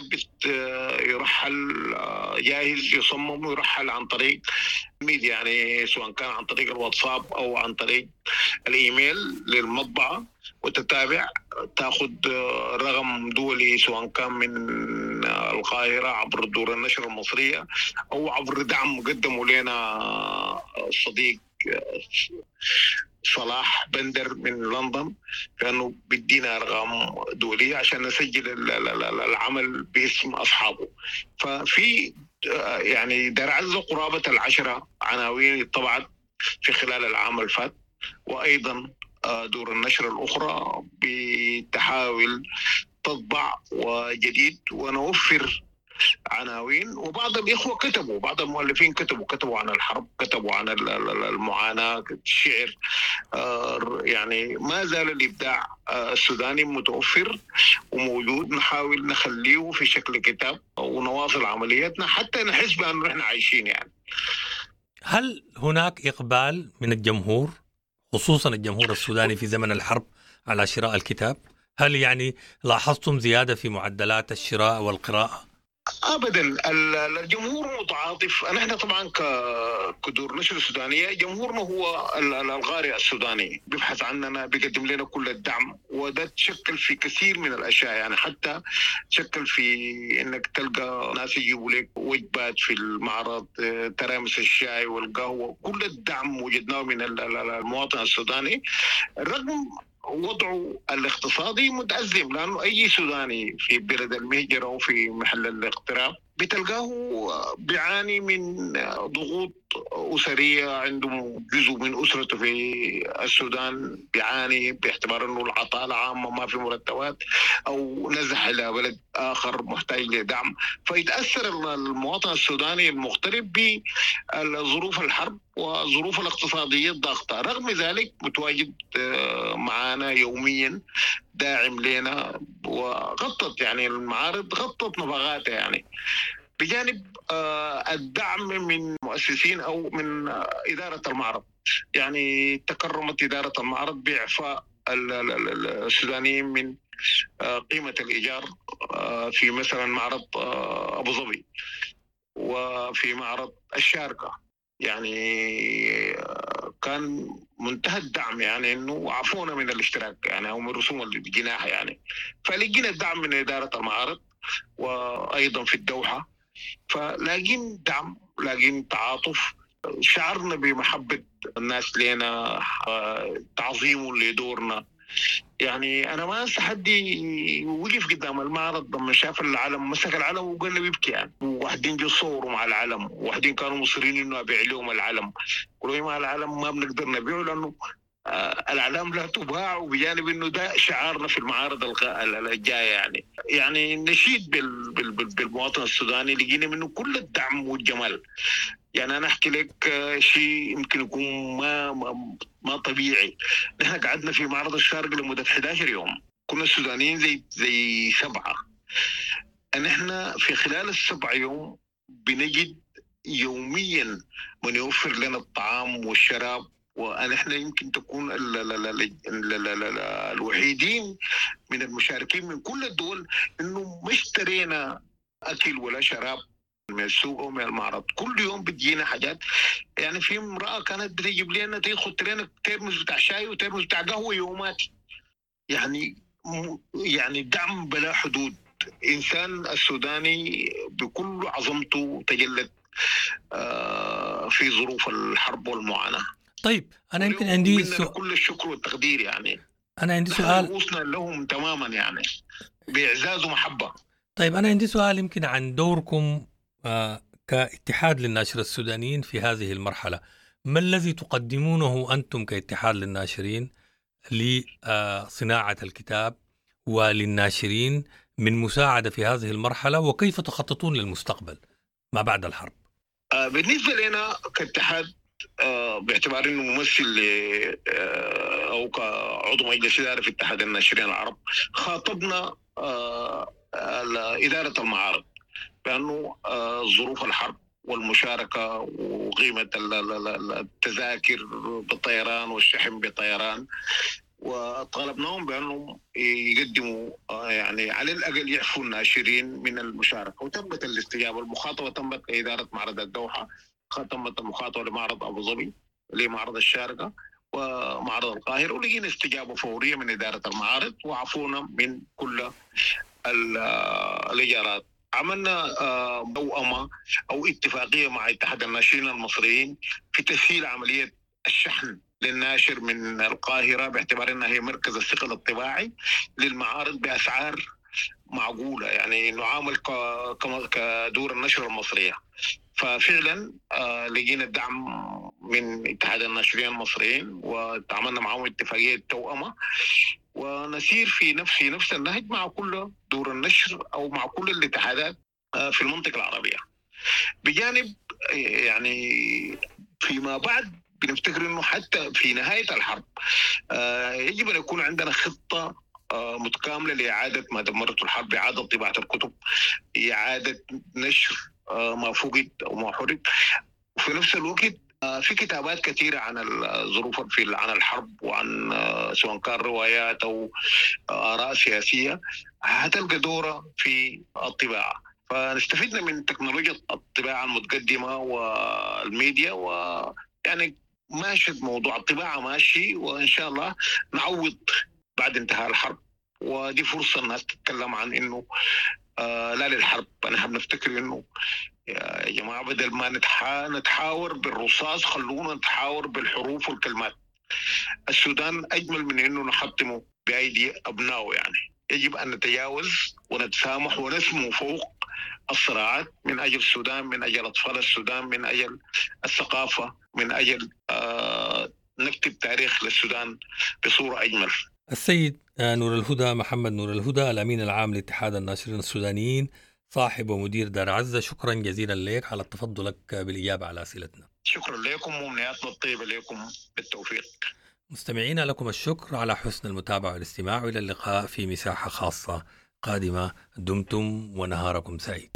يرحل جاهز يصمم ويرحل عن طريق الميديا، يعني سواء كان عن طريق الواتساب أو عن طريق الإيميل للمطبعة، وتتابع تأخذ رقم دولي سواء كان من القاهرة عبر دور النشر المصرية أو عبر دعم قدموا لنا الصديق صلاح بندر من لندن، لأنه بدينا أرقام دولية عشان نسجل العمل باسم أصحابه. ففي يعني دار عزة قرابة العشرة عناوين طبعت في خلال العام الفات، وأيضا دور النشر الأخرى بتحاول تطبع وجديد ونوفر عناوين. وبعض الإخوة كتبوا، بعض المؤلفين كتبوا كتبوا عن الحرب، كتبوا عن المعاناة، الشعر. يعني ما زال الإبداع السوداني متوفر وموجود، نحاول نخليه في شكل كتاب ونواصل عملياتنا حتى نحس بأنه إحنا عايشين. يعني هل هناك إقبال من الجمهور خصوصا الجمهور السوداني في زمن الحرب على شراء الكتاب؟ هل يعني لاحظتم زيادة في معدلات الشراء والقراءة؟ ابدا، الجمهور متعاطف. نحن طبعا كدور نشر السودانيه جمهورنا هو القارئ السوداني، بيبحث عننا، بيقدم لنا كل الدعم، وده تشكل في كثير من الاشياء. يعني حتى تشكل في انك تلقى ناس يجيبوا لك وجبات في المعرض، ترامس الشاي والقهوه، كل الدعم وجدناه من المواطن السوداني، رغم وضعه الاقتصادي متأزم. لأنه أي سوداني في بلد المهجر أو في محل الاغتراب بتلقاه بيعاني من ضغوط أسرية، عنده جزء من أسرته في السودان بيعاني باعتبار أنه العطالة عامة، ما في مرتبات، أو نزح إلى بلد آخر محتاج لدعم، فيتأثر المواطن السوداني المغترب بظروف الحرب وظروف الاقتصادية الضاغطة. رغم ذلك متواجد معنا يوميا، داعم لنا، وغطت يعني المعارض غطت نفقاتها. يعني بجانب الدعم من مؤسسين أو من إدارة المعرض، يعني تكرمت إدارة المعرض بإعفاء السودانيين من قيمة الإيجار في مثلا معرض أبو ظبي وفي معرض الشارقة. يعني كان منتهى الدعم، يعني انه عفونا من الاشتراك يعني او من رسوم الجناح. يعني فلقينا الدعم من إدارة المعارض وايضا في الدوحة، فلاقين دعم، لاقين تعاطف، شعرنا بمحبة الناس لنا، تعظيم لدورنا. يعني أنا ما أنسى حد وقف قدام المعرض لما شاف العلم، مسك العلم وقال بيبكي. يعني واحدين جو صوروا مع العلم، واحدين كانوا مصرين إنه أبيع لهم العلم، قالوا ما العلم ما بنقدر نبيعه لأنه آه الأعلام لا تباع، وبجانب إنه ده شعارنا في المعارض الجاية. يعني يعني نشيد بال بال بالمواطن السوداني، لقينا منه كل الدعم والجمال. يعني أنا أحكي لك شيء يمكن يكون ما ما, ما طبيعي. نحن قعدنا في معرض الشارقة لمدة أحد عشر يوم، كنا السودانيين زي زي سبعة. نحن في خلال السبع يوم بنجد يوميا من يوفر لنا الطعام والشراب، ونحن يمكن تكون ال ال ال ال ال ال الوحيدين من المشاركين من كل الدول إنه ما اشترينا أكل ولا شراب من السوق أو من المعرض. كل يوم بتجينا حاجات. يعني في امرأة كانت بتجيب لنا تاخذ لنا ترمس بتاع شاي وترمس بتاع قهوة يومات. يعني يعني دعم بلا حدود. إنسان السوداني بكل عظمته تجلت في ظروف الحرب والمعاناة. طيب أنا يمكن عندي سؤال. كل الشكر والتقدير. يعني أنا عندي سؤال. وصلنا لهم تماما يعني بإعزاز ومحبة. طيب أنا عندي سؤال يمكن عن دوركم آه كاتحاد للناشر السودانيين في هذه المرحلة. ما الذي تقدمونه أنتم كاتحاد للناشرين لصناعة الكتاب وللناشرين من مساعدة في هذه المرحلة، وكيف تخططون للمستقبل ما بعد الحرب؟ آه بالنسبة لنا كاتحاد، آه باعتبار أنه ممثل آه أو كعضو مجلس إدارة في اتحاد الناشرين العرب، خاطبنا آه إدارة المعارض بأنه آه ظروف الحرب والمشاركة وقيمة التذاكر بالطيران والشحن بالطيران، وطالبناهم بأنهم يقدموا يعني على الأقل يعفوا الناشرين من المشاركة، وتمت الاستجابة. المخاطبة تمت لإدارة معرض الدوحة، تمت المخاطبة لمعرض أبو ظبي، لمعرض الشارقة ومعرض القاهرة، ولقينا استجابة فورية من إدارة المعارض وعفونا من كل الإيجارات. عملنا موأمة أو اتفاقية مع اتحاد الناشرين المصريين في تسهيل عملية الشحن للناشر من القاهرة باعتبار أنها هي مركز الثقل الطباعي للمعارض بأسعار معقولة، يعني نعامل كدور النشر المصرية. ففعلا آه لقينا الدعم من اتحاد الناشرين المصريين وتعاملنا معهم اتفاقية توأمة، ونسير في نفس في نفس النهج مع كل دور النشر أو مع كل الاتحادات آه في المنطقة العربية. بجانب يعني فيما بعد بنفتكر انه حتى في نهايه الحرب آه يجب ان يكون عندنا خطه آه متكامله لاعاده ما دمرته الحرب، اعاده طباعه الكتب، اعاده نشر آه ما فقد او ما حرق. وفي نفس الوقت آه في كتابات كثيره عن الظروف في عن الحرب وعن آه سواء كان روايات او آه اراء سياسيه هتلقى دوره في الطباعه. فنستفيدنا من تكنولوجيا الطباعه المتقدمه والميديا، ويعني ماشي موضوع الطباعة ماشي، وإن شاء الله نعوض بعد انتهاء الحرب. ودي فرصة الناس تتكلم عن إنه آه لا للحرب. أنا بنفتكر إنه يا جماعة بدل ما نتحا... نتحاور بالرصاص خلونا نتحاور بالحروف والكلمات. السودان أجمل من إنه نحطمه بأيدي أبنائه. يعني يجب أن نتجاوز ونتسامح ونسمو فوق الصراعات من أجل السودان، من أجل أطفال السودان، من أجل الثقافة، من أجل آه نكتب تاريخ للسودان بصورة أجمل. السيد نور الهدى محمد نور الهدى، الأمين العام لاتحاد الناشرين السودانيين، صاحب ومدير دار عزة، شكرا جزيلا لك على تفضلك بالإجابة على أسئلتنا. شكرا لكم ومنياتنا الطيبة لكم بالتوفيق. مستمعينا لكم الشكر على حسن المتابعة والاستماع، وإلى اللقاء في مساحة خاصة قادمة. دمتم ونهاركم سعيد.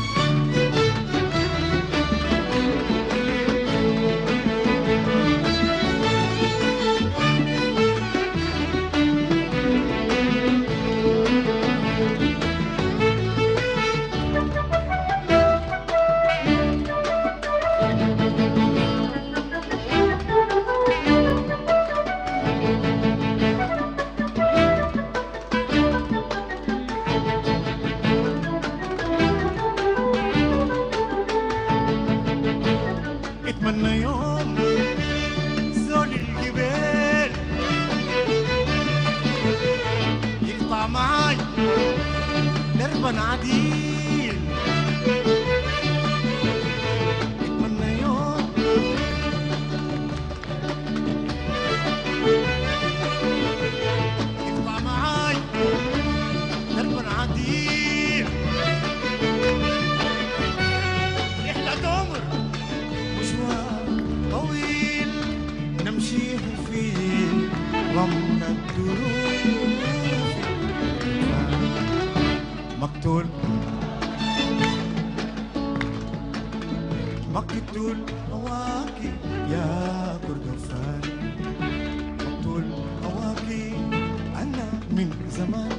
عديل اتمنى يوم يقطع معاي درب عديل، رحلة عمر مشوار طويل نمشيه في رمل الدروب، مقتول مقتول هواكي يا كردفان، مقتول هواكي أنا من زمان.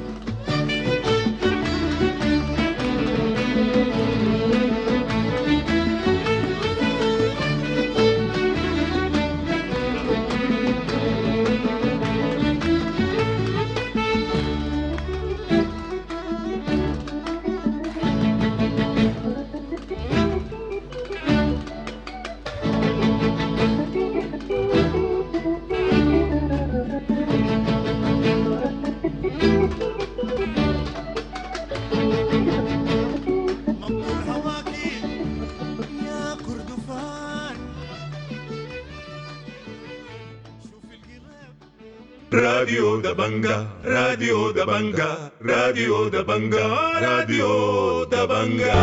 راديو دبنجا راديو دبنجا راديو دبنجا راديو دبنجا.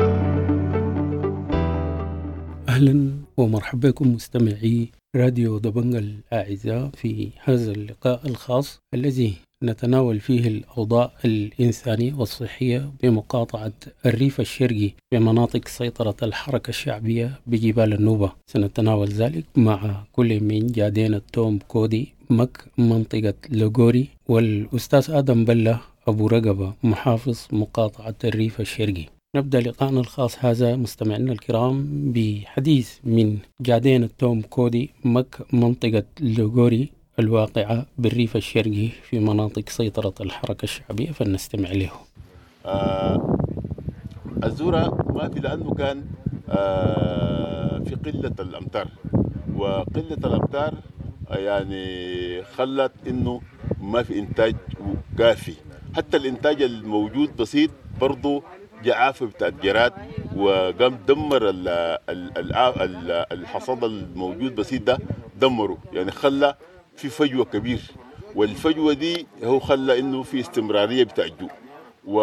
أهلا ومرحبا بكم مستمعي راديو دبنجا الأعزاء في هذا اللقاء الخاص الذي نتناول فيه الأوضاع الإنسانية والصحية بمقاطعة الريف الشرقي بمناطق سيطرة الحركة الشعبية بجبال النوبة. سنتناول ذلك مع كل من جادين التوم كودي مك منطقة لغوري والأستاذ آدم بلة أبو رقبة محافظ مقاطعة الريف الشرقي. نبدأ لقاءنا الخاص هذا مستمعينا الكرام بحديث من جادين التوم كودي مك منطقة لغوري الواقعة بالريف الشرقي في مناطق سيطرة الحركة الشعبية، فلنستمع له. آه الزورة ما في، لأنه كان آه في قلة الأمطار، وقلة الأمطار يعني خلت انه ما في انتاج كافي. حتى الانتاج الموجود بسيط برضه جاء عافية بتاعت جراد وقام دمر ال ال ال الحصاد الموجود بسيط ده، دمره. يعني خلى في فجوة كبير، والفجوة دي هو خلى انه في استمرارية بتاع الجوع. و...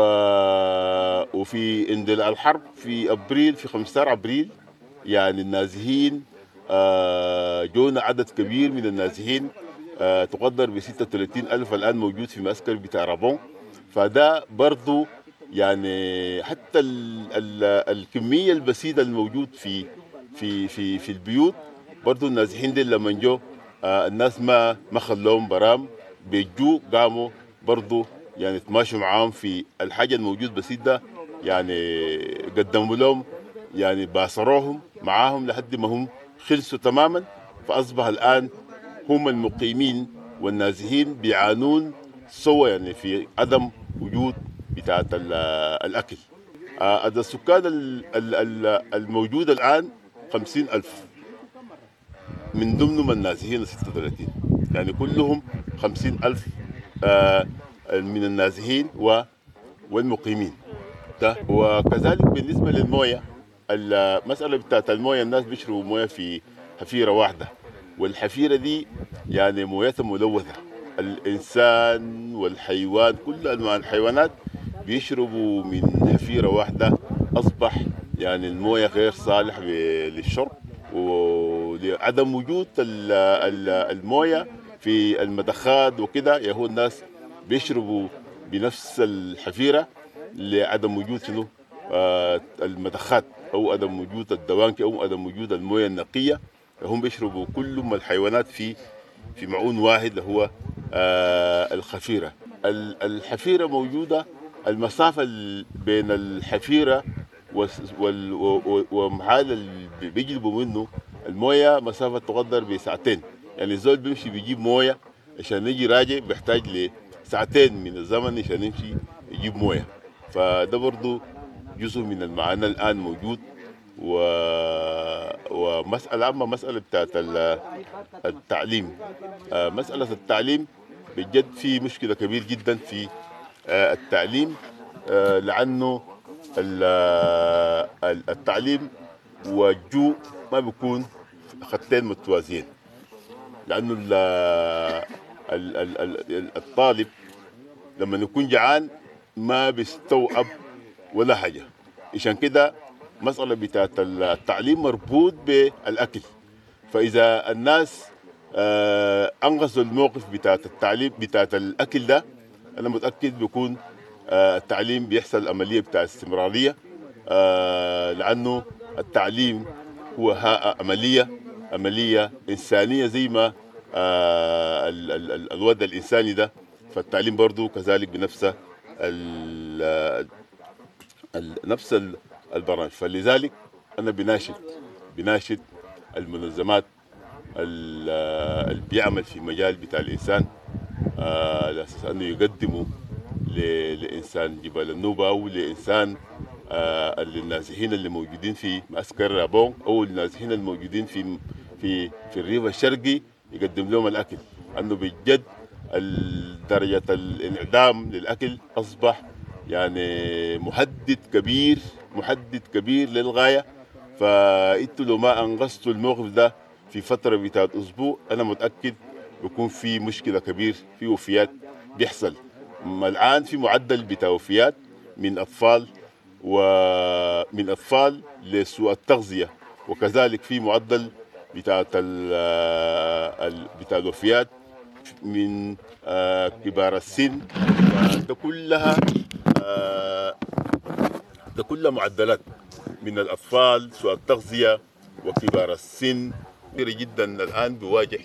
وفي عند الحرب في ابريل، في خمسة عشر ابريل، يعني النازحين آه جونا عدد كبير من النازحين آه تقدر ب ستة وثلاثين ألف الان موجود في معسكر بتاع رابون. فده برضو يعني حتى ال ال الكميه البسيطه الموجود في في في في البيوت، برضو النازحين دي لما جو آه الناس ما ما خلوهم برام بيجوا، قاموا برضو يعني تماشوا معاهم في الحاجه الموجود بسيط ده، يعني قدموا لهم، يعني باصروهم معاهم لحد ما هم خلصوا تماما. فاصبح الان هم المقيمين والنازحين بيعانون سوا، يعني في عدم وجود بتاعت الاكل. عدد السكان الموجود الان خمسين ألف، من ضمنهم النازحين ستة وثلاثين، يعني كلهم خمسين ألف من النازحين والمقيمين ده. وكذلك بالنسبه للمويه، المساله بتاعت المويه، الناس بيشربوا مويه في حفيره واحده، والحفيره دي يعني مويتها ملوثه. الانسان والحيوان، كل انواع الحيوانات بيشربوا من حفيره واحده. اصبح يعني المويه غير صالح للشرب، ولعدم وجود المويه في المدخات وكده، يهو الناس بيشربوا بنفس الحفيره لعدم وجود شنو آه المدخات، او عدم وجود الدوانكي، او عدم وجود المويه النقيه. هم بيشربوا كلهم الحيوانات في في معون واحد اللي هو آه الحفيره. الحفيره موجوده، المسافه بين الحفيره ومحال اللي بيجلبوا منه المويه مسافه تقدر بساعتين. يعني الزول بيمشي بيجيب مويه عشان يجي راجع بيحتاج لساعتين من الزمن عشان يمشي يجيب مويه. فده برضو جزء من المعاناه الان موجود. و... ومسألة أما مسألة بتاعت التعليم، مسألة التعليم بجد في مشكلة كبير جدا في التعليم، لأنه التعليم والجوع ما بيكون خطين متوازيين، لأنه الطالب لما يكون جعان ما بيستوعب ولا حاجة. عشان كده مسألة بتاعت التعليم مربوط بالأكل. فإذا الناس أنقذوا الموقف بتاعت التعليم بتاعت الأكل ده، أنا متأكد بيكون التعليم بيحصل عملية بتاعت استمرارية، لأنه التعليم هو عملية عملية إنسانية زي ما الوضع الإنساني ده. فالتعليم برضو كذلك بنفس نفس البرامج. فلذلك أنا بناشد بناشد المنظمات اللي بيعمل في مجال بتاع الإنسان على أساس أنه يقدموا لإنسان جبال النوبة، أو لإنسان النازحين اللي موجودين في معسكر رابون، أو النازحين الموجودين في في في الريف الشرقي، يقدم لهم الأكل. أنه بجد درجة الانعدام للأكل أصبح يعني محدد كبير محدد كبير للغاية. فإنتوا لو ما أنقذتوا الموقف ده في فترة بتاعت أسبوع، أنا متأكد بيكون في مشكلة كبير، في وفيات بيحصل. الآن في معدل بتاع وفيات من أطفال ومن أطفال لسوء التغذية، وكذلك في معدل بتاعت بتاع الوفيات من كبار السن. ده كلها ده كلها معدلات من الأطفال، سوء التغذية وكبار السن. كثير جدا الآن بيواجه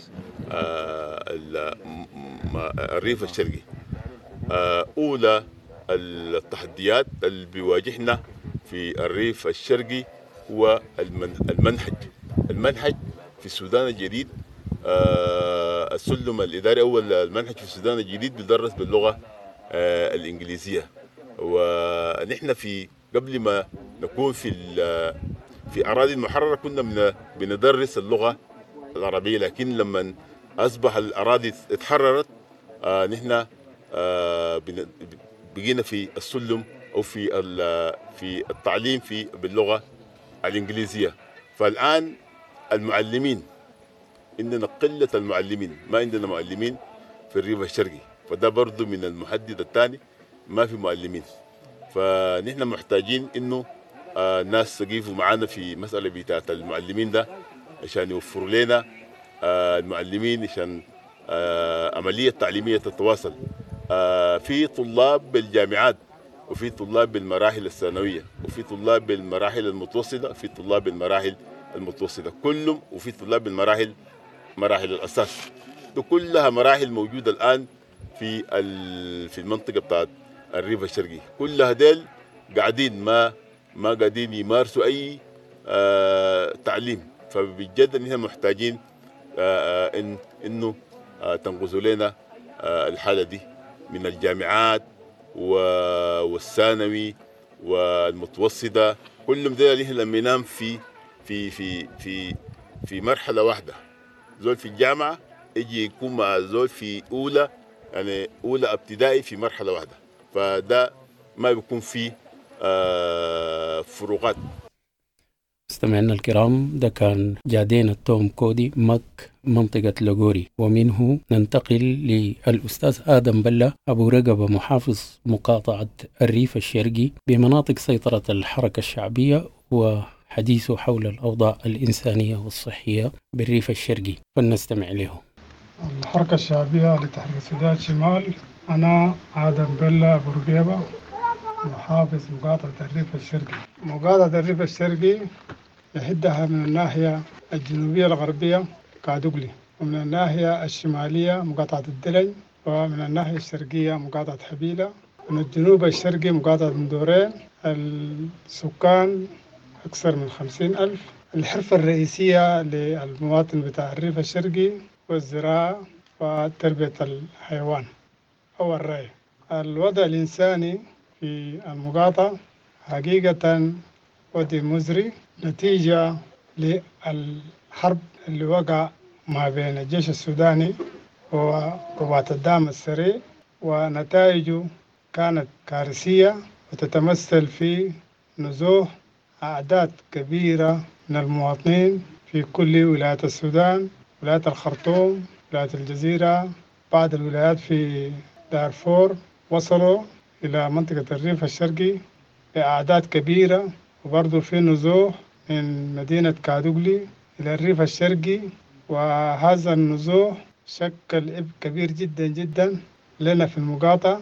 الريف الشرقي. أولى التحديات اللي بيواجهنا في الريف الشرقي هو المنهج. المنهج في السودان الجديد، السلم الإداري أول المنهج في السودان الجديد بيدرس باللغة الإنجليزية. ونحن في قبل ما نكون في في أراضي المحررة كنا بندرس اللغة العربية، لكن لما أصبح الأراضي اتحررت، آه نحن آه بقينا في السلم أو في في التعليم في باللغة الإنجليزية. فالآن المعلمين عندنا قلة المعلمين، ما عندنا معلمين في الريف الشرقي، فده برضو من المحدد الثاني، ما في معلمين. فنحن محتاجين إنه آه ناس يقفوا معانا في مسألة بتاعت المعلمين ده عشان يوفروا لنا آه المعلمين عشان آه عملية تعليمية تتواصل. آه في طلاب بالجامعات، وفي طلاب بالمراحل الثانوية، وفي طلاب بالمراحل المتوسطة، في طلاب بالمراحل المتوسطة كلهم، وفي طلاب بالمراحل مراحل الأساس. دي كلها مراحل موجودة الآن في في المنطقة بتاعت الريف الشرقي. كل هذيل قاعدين ما ما قاعدين يمارسوا أي آه تعليم. فبجد نحن محتاجين آه إن إنه آه تنقذوا لنا آه الحالة دي من الجامعات والثانوي والمتوسطة. كلهم ده نحن لما ينام في في في في في مرحلة واحدة، زول في الجامعة يجي يكون مع زول في أولى يعني أولى ابتدائي في مرحلة واحدة، فده ما بيكون فيه آه فروقات. مستمعينا الكرام، ده كان جادين التوم كودي مك منطقة لغوري، ومنه ننتقل للأستاذ آدم بلة أبو رقبة محافظ مقاطعة الريف الشرقي بمناطق سيطرة الحركة الشعبية، وحديثه حول الأوضاع الإنسانية والصحية بالريف الشرقي، فلنستمع له. الحركة الشعبية لتحرير السودان شمال، أنا آدم بلة أبو رقبة محافظ مقاطعة الريف الشرقي. مقاطعة الريف الشرقي يحدها من الناحية الجنوبية الغربية كادوغلي، ومن الناحية الشمالية مقاطعة الدلج، ومن الناحية الشرقية مقاطعة حبيلة، من الجنوب الشرقي مقاطعة مندورين. السكان أكثر من خمسين ألف. الحرفة الرئيسية للمواطن بتاع الريف الشرقي والزراعة وتربية الحيوان أو الري. الوضع الإنساني في المقاطعة حقيقة وضع مزري نتيجة للحرب اللي وقع ما بين الجيش السوداني وقوات الدعم السريع، ونتائجه كانت كارثية وتتمثل في نزوح أعداد كبيرة من المواطنين في كل ولايات السودان، ولاية الخرطوم، ولاية الجزيرة، بعض الولايات في دارفور. وصلوا إلى منطقة الريف الشرقي بأعداد كبيرة، وبرضو في نزوح من مدينة كادوغلي إلى الريف الشرقي، وهذا النزوح شكل عبء كبير جدا جدا لنا في المقاطعة.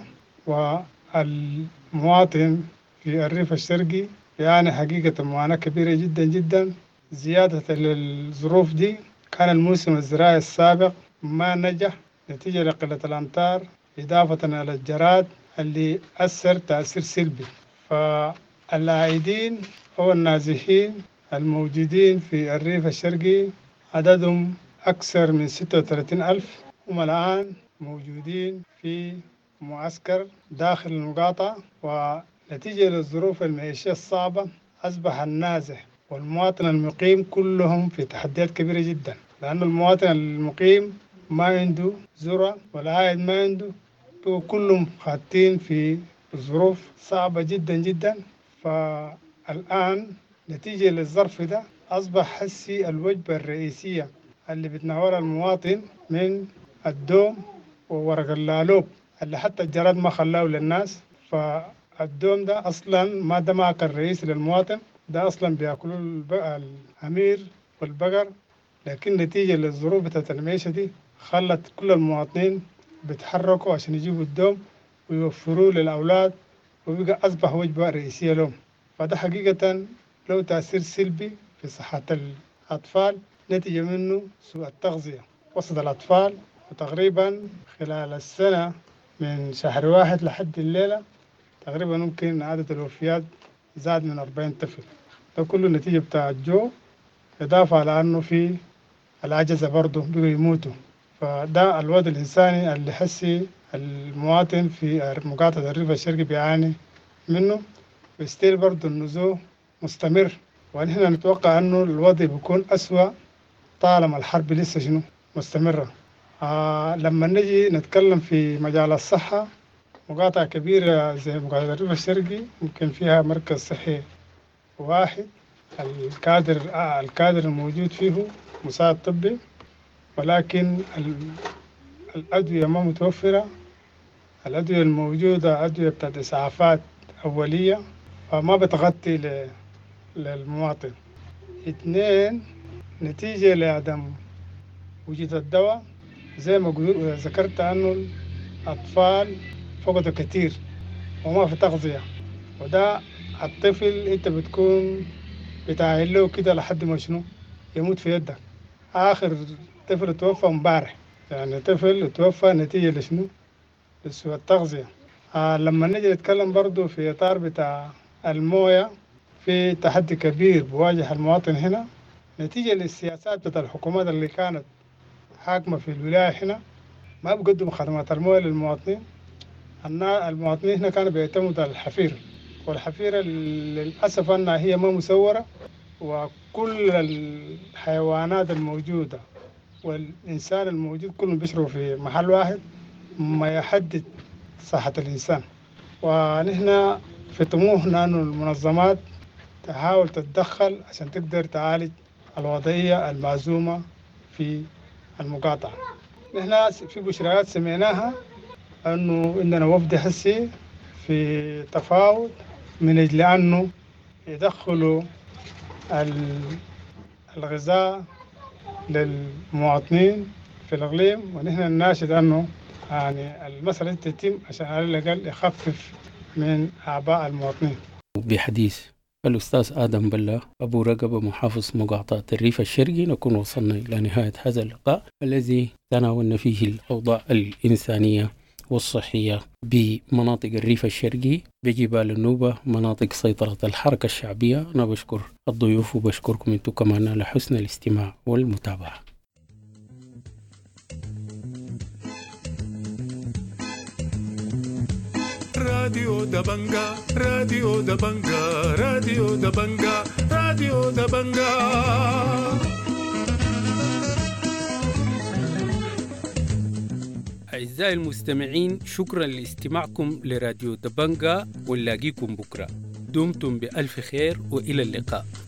والمواطن في الريف الشرقي يعني حقيقة معاناة كبيرة جدا جدا. زيادة للظروف دي كان الموسم الزراعي السابق ما نجح نتيجة لقلة الأمطار، إضافة إلى الجراد اللي أثر تأثير سلبي. فالعائدين أو النازحين الموجودين في الريف الشرقي عددهم أكثر من ستة وثلاثين ألف، هم الآن موجودين في معسكر داخل المقاطعة. ونتيجة للظروف المعيشية الصعبة أصبح النازح والمواطن المقيم كلهم في تحديات كبيرة جدا، لأن المواطن المقيم ما عنده زرع والعائد ما عنده، كلهم خاتين في ظروف صعبة جدا جدا. فالآن نتيجة للظرف ده أصبح حسي الوجبة الرئيسية اللي بتناولها المواطن من الدوم وورق اللالوب اللي حتى الجراد ما خلاه للناس. فالدوم ده أصلا ما ده ماكل رئيسي للمواطن، ده أصلا بيأكلوا الحمير والبقر، لكن نتيجة للظروف بتاعت المعيشة دي خلت كل المواطنين بيتحركوا عشان يجيبوا الدوم ويوفروه للأولاد، وبقى أصبح وجبة رئيسية لهم. فده حقيقة له تأثير سلبي في صحة الأطفال، نتيجة منه سوء التغذية وسط الأطفال. وتقريبا خلال السنة من شهر واحد لحد الليلة تقريبا ممكن عدد الوفيات زاد من أربعين طفل. ده كله نتيجة بتاع الجو، إضافة على أنه في العجزة برضه بيقوا يموتوا. فده الوضع الإنساني اللي حسي المواطن في مقاطعة الريف الشرقي بيعاني منه. وستيل برضه النزوح مستمر، ونحن نتوقع أنه الوضع بيكون أسوأ طالما الحرب لسه شنو مستمرة. آه لما نجي نتكلم في مجال الصحة، مقاطعة كبيرة زي مقاطعة الريف الشرقي يمكن فيها مركز صحي واحد، الكادر آه الكادر الموجود فيه مساعد طبي، ولكن الأدوية ما متوفرة. الأدوية الموجودة أدوية بتاعت إسعافات أولية فما بتغطي للمواطن. اثنين، نتيجة لعدم وجود الدواء زي ما ذكرت أنه الأطفال فقدوا كتير وما في تغذية، وده الطفل أنت بتكون بتعاين له كده لحد ما شنو يموت في يدك. آخر طفل توفى مبارح، يعني طفل توفى نتيجة لشنو؟ لسوء التغذية. آه لما نجي نتكلم برضو في إطار بتاع الموية، في تحدي كبير بواجه المواطن هنا نتيجة للسياسات بتاع الحكومات اللي كانت حاكمة في الولاية هنا، ما بقدموا خدمات الموية للمواطنين. المواطنين هنا كانوا بيعتمدوا على الحفيرة، والحفيرة للأسف أنها هي ما مسورة، وكل الحيوانات الموجودة والإنسان الموجود كلهم بيشربوا في محل واحد، ما يحدد صحة الإنسان. ونحن في طموحنا أن المنظمات تحاول تتدخل عشان تقدر تعالج الوضعية المعزومة في المقاطعة. نحن في بشريات سمعناها أنه إننا وفد حسي في تفاوض من أجل أنه يدخلوا الغذاء للمواطنين في الإقليم، ونحن نناشد أنه يعني المسألة تتم عشان على الأقل يخفف من أعباء المواطنين. بحديث الأستاذ آدم بلا أبو رقبة محافظ مقاطعة الريف الشرقي، نكون وصلنا إلى نهاية هذا اللقاء الذي تناولنا فيه الأوضاع الإنسانية والصحية بمناطق الريف الشرقي بجبال النوبة، مناطق سيطرة الحركة الشعبية. أنا بشكر الضيوف وبشكركم أنتم كمان على حسن الاستماع والمتابعة. راديو دبنجا راديو دبنجا راديو دبنجا راديو دبنجا. أعزائي المستمعين، شكرا لاستماعكم لراديو دبنجا، ونلاقيكم بكرة. دمتم بألف خير وإلى اللقاء.